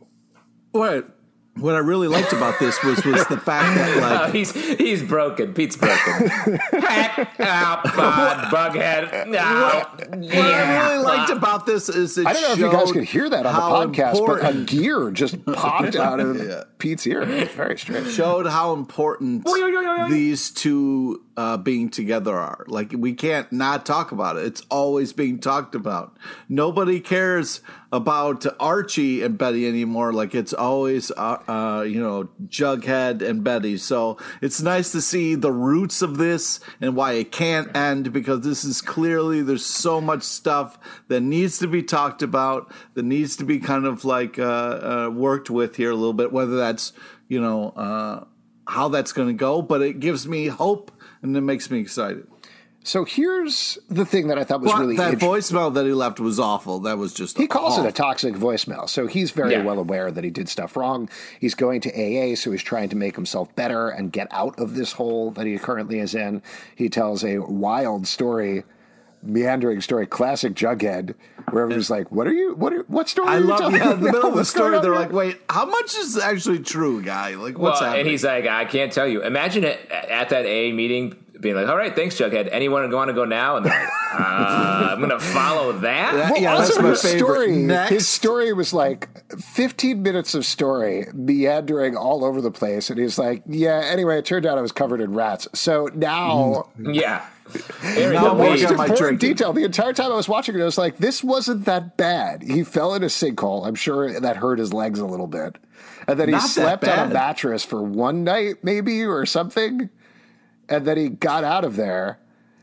what what I really liked about this was was the fact that Oh, like he's he's broken. Pete's broken. Heck, oh, bud, Bughead. No. what I really liked about this is it I don't know if you guys showed could hear that on how the podcast, but a important- gear just popped out of Yeah. Pete's ear. It was very strange. showed how important these two uh, being together are. Like, we can't not talk about it. It's always being talked about. Nobody cares about Archie and Betty anymore. Like, it's always, uh, uh, you know, Jughead and Betty. So it's nice to see the roots of this and why it can't end, because this is clearly, there's so much stuff that needs to be talked about, that needs to be kind of like uh, uh, worked with here a little bit, whether that's, you know, uh, how that's going to go, but it gives me hope and it makes me excited. So here's the thing that I thought was But really that interesting. voicemail that he left was awful. That was just He calls it awful. a toxic voicemail, so he's very Yeah. well aware that he did stuff wrong. He's going to A A, so he's trying to make himself better and get out of this hole that he currently is in. He tells a wild story, meandering story, classic Jughead, where everyone's like, "What are you? What? Are, what story?" I are you love, telling? yeah, in the middle of the What's going story, on they're here?" like, wait, how much is actually true, guy? Like, what's well, happening? and he's like, I can't tell you. Imagine it at that A A meeting being like, all right, thanks, Jughead. Anyone want to go now? And they're like, uh, I'm going to follow that? Yeah. Well, Yeah, also that's my his favorite. story. Next. His story was like fifteen minutes of story, meandering all over the place, and he's like, "Yeah." Anyway, it turned out I was covered in rats. So now, Yeah. There we Now go. I'm most working on my important drinking. detail. The entire time I was watching it, I was like, "This wasn't that bad." He fell in a sinkhole. I'm sure that hurt his legs a little bit, and then he Not that slept on a bad. mattress for one night, maybe or something, and then he got out of there.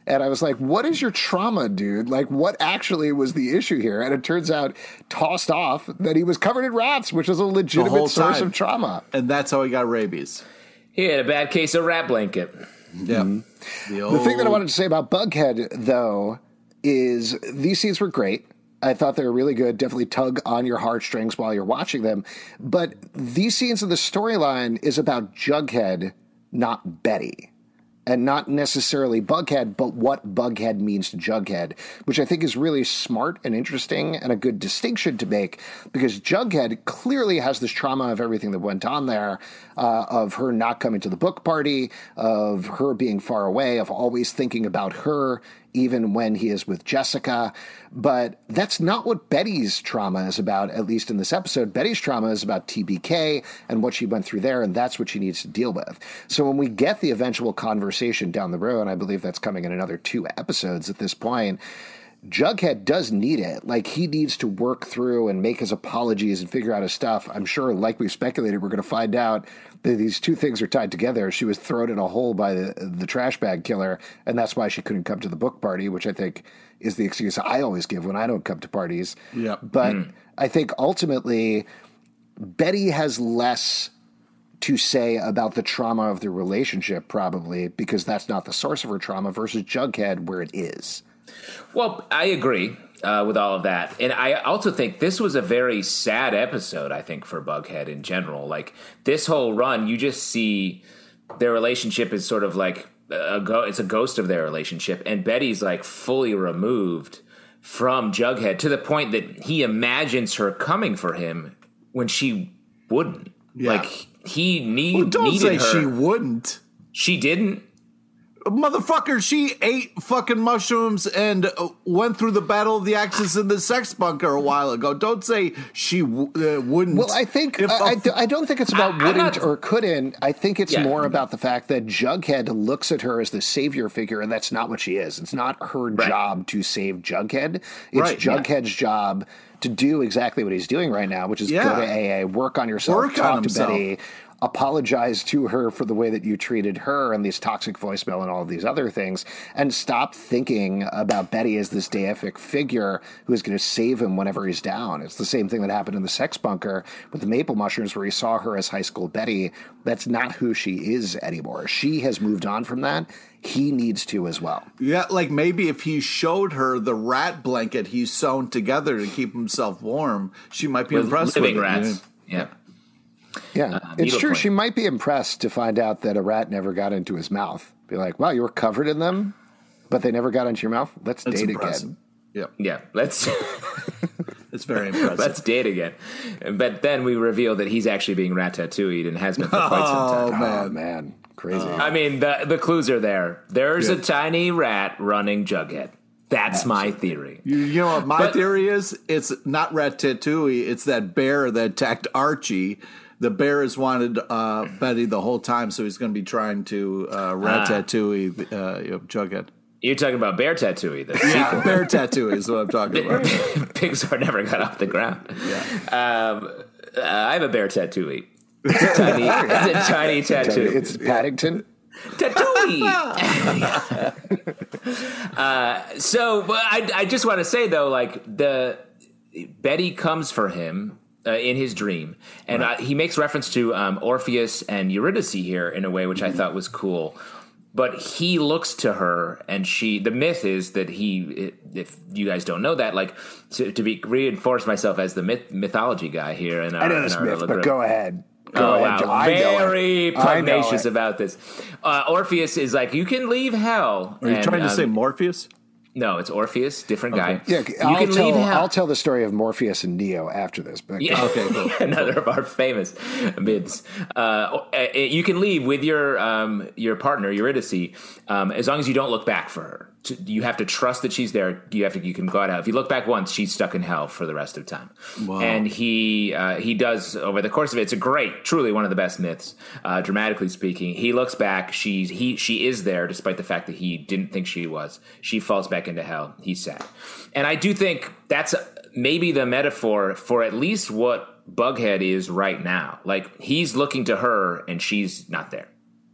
And I was like, what is your trauma, dude? Like, what actually was the issue here? And it turns out, tossed off, that he was covered in rats, which is a legitimate source time. of trauma. And that's how he got rabies. He had a bad case of rat blanket. Yeah. Mm-hmm. The, old... the thing that I wanted to say about Bughead, though, is these scenes were great. I thought they were really good, definitely tug on your heartstrings while you're watching them. But these scenes of the storyline is about Jughead, not Betty. And not necessarily Bughead, but what Bughead means to Jughead, which I think is really smart and interesting and a good distinction to make, because Jughead clearly has this trauma of everything that went on there, uh, of her not coming to the book party, of her being far away, of always thinking about her, even when he is with Jessica. But that's not what Betty's trauma is about, at least in this episode. Betty's trauma is about T B K and what she went through there, and that's what she needs to deal with. So when we get the eventual conversation down the road, and I believe that's coming in another two episodes at this point, Jughead does need it. Like, he needs to work through and make his apologies and figure out his stuff. I'm sure, like we speculated, we're going to find out that these two things are tied together. She was thrown in a hole by the, the trash bag killer, and that's why she couldn't come to the book party, which I think is the excuse I always give when I don't come to parties. Yeah. But mm. I think ultimately Betty has less to say about the trauma of the relationship, probably, because that's not the source of her trauma, versus Jughead, where it is. Well, I agree uh, with all of that. And I also think this was a very sad episode, I think, for Bughead in general. Like, this whole run, you just see their relationship is sort of like a go- it's a ghost of their relationship. And Betty's like fully removed from Jughead to the point that he imagines her coming for him when she wouldn't. Yeah. Like, he need, well, don't needed say her. She wouldn't. She didn't. Motherfucker, she ate fucking mushrooms and uh, went through the Battle of the Axis in the sex bunker a while ago. Don't say she w- uh, wouldn't. Well, I think, I, I, I don't think it's about I, wouldn't not, or couldn't. I think it's yeah. more about the fact that Jughead looks at her as the savior figure, and that's not what she is. It's not her right. job to save Jughead. It's right, Jughead's yeah. job to do exactly what he's doing right now, which is yeah. go to A A, work on yourself, work talk on to himself. Betty, apologize to her for the way that you treated her and these toxic voicemail and all of these other things, and stop thinking about Betty as this deific figure who is going to save him whenever he's down. It's the same thing that happened in the sex bunker with the maple mushrooms, where he saw her as high school Betty. That's not who she is anymore. She has moved on from that. He needs to as well. Yeah, like maybe if he showed her the rat blanket he's sewn together to keep himself warm, she might be with impressed living with rats. it. Yeah. Yeah, uh, it's true. Point. She might be impressed to find out that a rat never got into his mouth. Be like, wow, you were covered in them, but they never got into your mouth? Let's That's date impressive. again. Yeah. Yeah, let's... It's very impressive. Let's date again. But then we reveal that he's actually being rat-tattooed and has been for quite some time. Oh, man. Oh, man. Crazy. Uh, I mean, the, the clues are there. There's yeah. a tiny rat running Jughead. That's Absolutely. my theory. You, you know what my but, theory is? It's not Ratatouille. It's that bear that attacked Archie. The bear has wanted uh, Betty the whole time, so he's going to be trying to uh, Ratatouille uh, you know, Jughead. You're talking about Bear Tattooey, the yeah, Bear Tattooey is what I'm talking about. Pixar never got off the ground. Yeah. Um, uh, I have a Bear Tattooey. It's a tiny, it's a tiny tattoo. It's Paddington. Tattooey. uh, so I, I just want to say though, like the Betty comes for him. Uh, in his dream, and right. uh, he makes reference to um, Orpheus and Eurydice here in a way which mm-hmm. I thought was cool. But he looks to her, and she. The myth is that he. If you guys don't know that, like to, to be reinforce myself as the myth, mythology guy here. In our, I know this in our myth, but go ahead. Go oh ahead. wow! I Very pugnacious it. about this. Uh, Orpheus is like, you can leave hell. Are you and, trying to um, say Morpheus? No, it's Orpheus, different okay. guy. Yeah, you I'll, can tell, leave I'll tell the story of Morpheus and Neo after this. But yeah. Okay, cool. Another of our famous myths. Uh, you can leave with your um, your partner, Eurydice, um, as long as you don't look back for her. You have to trust that she's there. You have to. You can go out. If you look back once, she's stuck in hell for the rest of time. Wow. And he uh, he does over the course of it. It's a great, truly one of the best myths, uh, dramatically speaking. He looks back. She's he she is there, despite the fact that he didn't think she was. She falls back into hell. He's sad, and I do think that's maybe the metaphor for at least what Bughead is right now. Like, he's looking to her, and she's not there.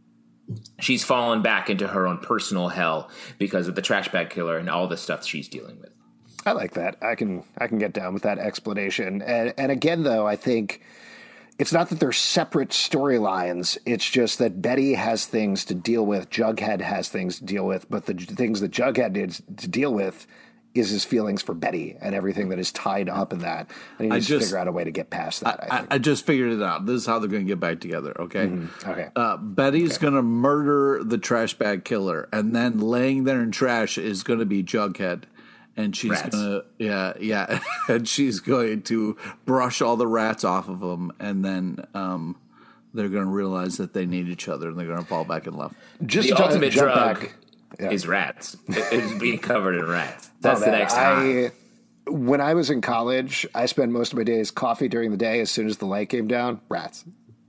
she's fallen back into her own personal hell because of the trash bag killer and all the stuff she's dealing with. I like that. I can I can get down with that explanation. And, and again, though, I think it's not that they're separate storylines. It's just that Betty has things to deal with. Jughead has things to deal with. But the things that Jughead needs to deal with is his feelings for Betty and everything that is tied up in that. And he needs to figure out a way to get past that. I, I, I just figured it out. This is how they're going to get back together, okay? Mm-hmm. Okay. Uh, Betty's okay. going to murder the trash bag killer, and then laying there in trash is going to be Jughead. And she's rats. gonna, yeah, yeah, and she's going to brush all the rats off of them, and then um, they're going to realize that they need each other, and they're going to fall back in love. Just the ultimate drug back. Yeah. is rats. Is being covered in rats. That's oh, the next high. I, when I was in college, I spent most of my days coffee during the day. As soon as the light came down, rats.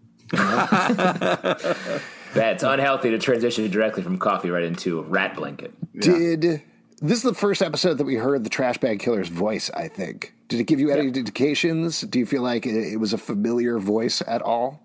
That's unhealthy to transition directly from coffee right into a rat blanket. Did yeah. This is the first episode that we heard the trash bag killer's voice, I think. Did it give you any yeah. indications? Do you feel like it, it was a familiar voice at all?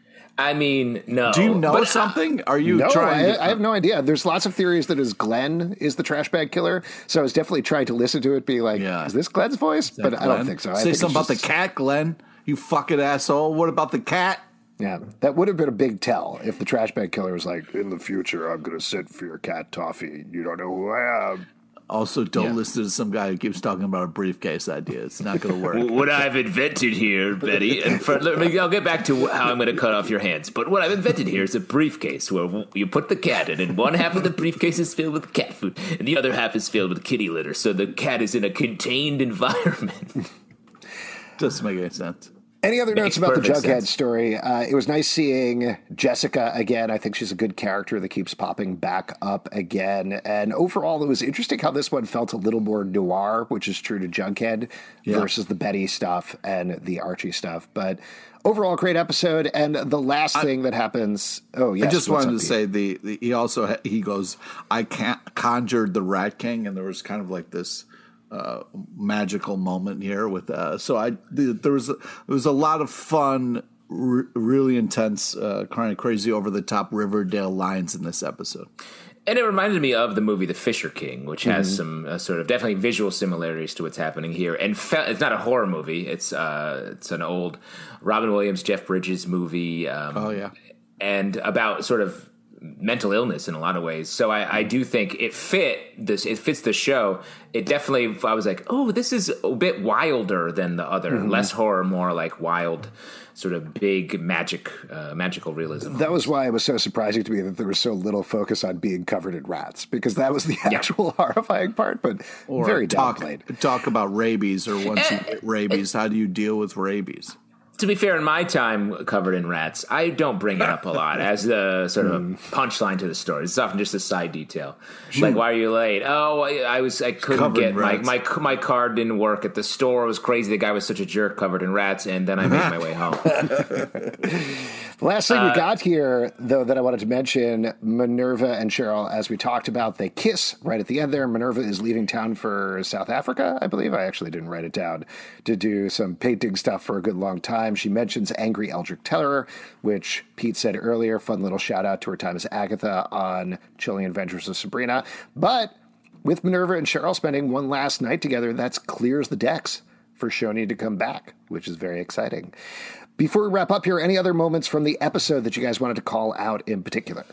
I mean, no. Do you know but something? Are you no, trying I, to... I have no idea. There's lots of theories that is Glenn is the trash bag killer. So I was definitely trying to listen to it, be like, yeah. is this Glenn's voice? But Glenn? I don't think so. I Say think something about just... the cat, Glenn. You fucking asshole. What about the cat? Yeah, that would have been a big tell if the trash bag killer was like, in the future, I'm going to sit for your cat, Toffee. You don't know who I am. Also, don't yeah. listen to some guy who keeps talking about a briefcase idea. It's not going to work. What I've invented here, Betty, and for, I'll get back to how I'm going to cut off your hands. But what I've invented here is a briefcase where you put the cat in, and one half of the briefcase is filled with cat food, and the other half is filled with kitty litter. So the cat is in a contained environment. Doesn't make any sense. Any other notes about the Jughead sense. story? Uh, it was nice seeing Jessica again. I think she's a good character that keeps popping back up again. And overall, it was interesting how this one felt a little more noir, which is true to Jughead, yeah. versus the Betty stuff and the Archie stuff. But overall, great episode. And the last I, thing that happens... Oh, yes. I just wanted to say, the, the he also he goes, I can't conjured the Rat King, and there was kind of like this... Uh, magical moment here with uh, so I there was there was a lot of fun, r- really intense, uh, kind of crazy over the top Riverdale lines in this episode, and it reminded me of the movie The Fisher King, which has mm-hmm. some uh, sort of definitely visual similarities to what's happening here. And fe- it's not a horror movie; it's uh, it's an old Robin Williams, Jeff Bridges movie. Um, oh yeah, and about sort of mental illness in a lot of ways. So I, I do think it fit this. It fits the show. It definitely. I was like, oh, this is a bit wilder than the other. Mm-hmm. Less horror, more like wild, sort of big magic, uh, magical realism. That was why it was so surprising to me that there was so little focus on being covered in rats, because that was the actual yeah. horrifying part. But or very talk, downplayed. Talk about rabies, or once you get rabies, how do you deal with rabies? To be fair, in my time covered in rats, I don't bring it up a lot as the sort of mm. punchline to the story. It's often just a side detail. Like, why are you late? Oh, I, I was I couldn't covered get my, my my card didn't work at the store. It was crazy. The guy was such a jerk, covered in rats, and then I made my way home. The last thing uh, we got here, though, that I wanted to mention, Minerva and Cheryl, as we talked about, they kiss right at the end there. Minerva is leaving town for South Africa, I believe. I actually didn't write it down, to do some painting stuff for a good long time. She mentions Angry Eldritch Terror, which Pete said earlier. Fun little shout out to her time as Agatha on Chilling Adventures of Sabrina. But with Minerva and Cheryl spending one last night together, that clears the decks for Shoni to come back, which is very exciting. Before we wrap up here, any other moments from the episode that you guys wanted to call out in particular?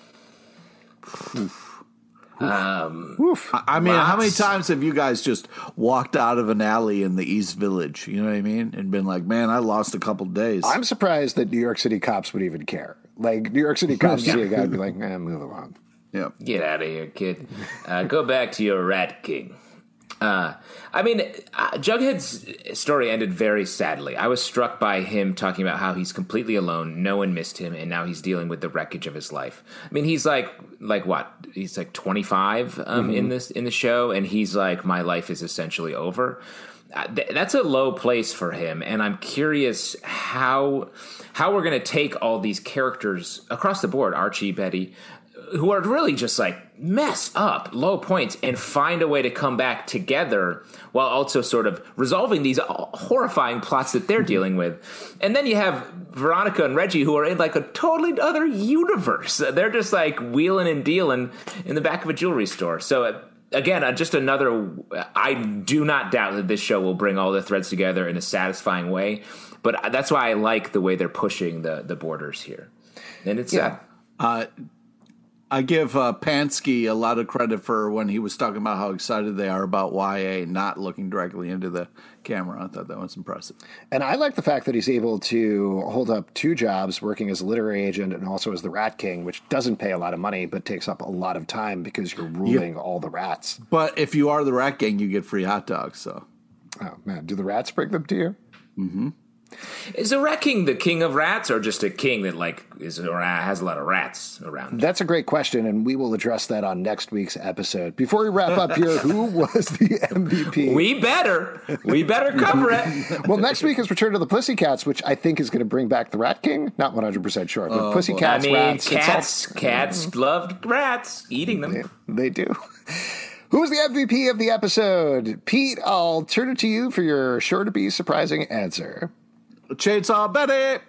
Oof. Um, Oof. I mean, lots. How many times have you guys just walked out of an alley in the East Village, you know what I mean, and been like, man, I lost a couple days? I'm surprised that New York City cops would even care. Like, New York City cops see a guy and be like, eh, move along. Yeah. Get out of here, kid. Uh, go back to your Rat King. Uh, I mean, uh, Jughead's story ended very sadly. I was struck by him talking about how he's completely alone, no one missed him, and now he's dealing with the wreckage of his life. I mean, he's like, like what? He's like twenty-five um, mm-hmm. in this in the show, and he's like, my life is essentially over. Uh, th- that's a low place for him, and I'm curious how how we're going to take all these characters across the board, Archie, Betty, who are really just like mess up low points and find a way to come back together while also sort of resolving these horrifying plots that they're dealing with. And then you have Veronica and Reggie, who are in like a totally other universe. They're just like wheeling and dealing in the back of a jewelry store. So uh, again, uh, just another, I do not doubt that this show will bring all the threads together in a satisfying way. But that's why I like the way they're pushing the, the borders here. And it's yeah. Uh, uh, I give uh, Pansky a lot of credit for when he was talking about how excited they are about Y A not looking directly into the camera. I thought that was impressive. And I like the fact that he's able to hold up two jobs, working as a literary agent and also as the Rat King, which doesn't pay a lot of money but takes up a lot of time because you're ruling yeah. all the rats. But if you are the Rat King, you get free hot dogs. So, oh man, do the rats bring them to you? Mm-hmm. Is the Rat King the king of rats, or just a king that like is or has a lot of rats around? That's a great question, and we will address that on next week's episode. Before we wrap up here, who was the M V P? We better, we better cover it. Well, next week is Return to the Pussycats, which I think is going to bring back the Rat King. Not one hundred percent sure, but oh, Pussycats, I mean, rats, cats, all... cats loved rats, eating them. They, they do. Who's the M V P of the episode? Pete, I'll turn it to you for your sure-to-be surprising answer. Chainsaw Betty.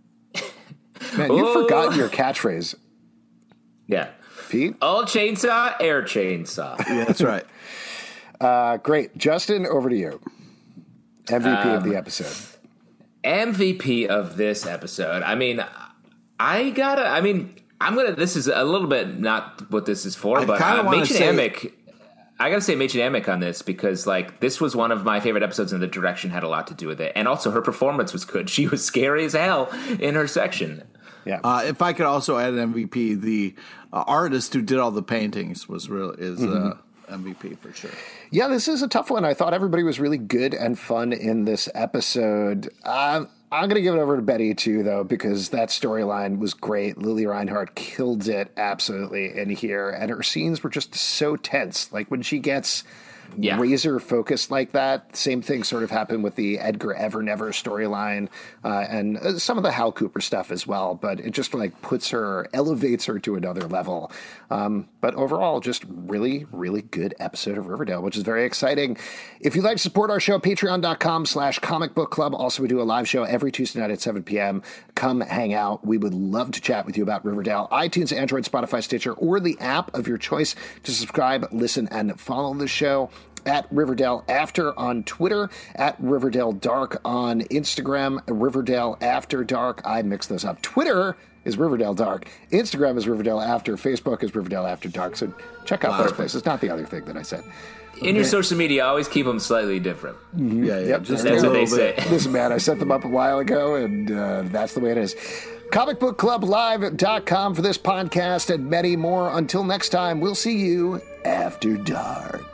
Man, you've oh. forgotten your catchphrase. Yeah. Pete? All chainsaw, air chainsaw. Yeah, that's right. uh, great. Justin, over to you. M V P um, of the episode. M V P of this episode. I mean, I gotta, I mean, I'm gonna, this is a little bit not what this is for, I but uh, Machen Amick. I gotta say Machen Amick on this because, like, this was one of my favorite episodes, and the direction had a lot to do with it. And also, her performance was good. She was scary as hell in her section. Yeah. Uh, if I could also add an M V P, the uh, artist who did all the paintings was real is mm-hmm. uh, M V P for sure. Yeah, this is a tough one. I thought everybody was really good and fun in this episode. Um, I'm going to give it over to Betty, too, though, because that storyline was great. Lily Reinhart killed it absolutely in here, and her scenes were just so tense. Like, when she gets yeah. razor focused like that, same thing sort of happened with the Edgar Evernever storyline uh, and uh, some of the Hal Cooper stuff as well, but it just, like, puts her, elevates her to another level. Um, but overall, just really, really good episode of Riverdale, which is very exciting. If you'd like to support our show, patreon.com slash comic book club. Also, we do a live show every Tuesday night at seven p.m. Come hang out. We would love to chat with you about Riverdale. iTunes, Android, Spotify, Stitcher, or the app of your choice to subscribe, listen, and follow the show. At Riverdale After on Twitter, at Riverdale Dark on Instagram, Riverdale After Dark. I mix those up. Twitter is Riverdale Dark. Instagram is Riverdale After. Facebook is Riverdale After Dark. So check out wow. those places. Not the other thing that I said. In your social media, always keep them slightly different. Mm-hmm. Yeah, yeah. Yep. Just that's what they bit. say. Listen, man, I set them up a while ago, and uh, that's the way it is. comic book club live dot com for this podcast and many more. Until next time, we'll see you after dark.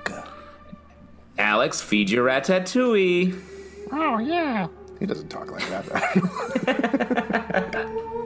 Alex, feed your ratatouille. Oh, yeah. He doesn't talk like that, right?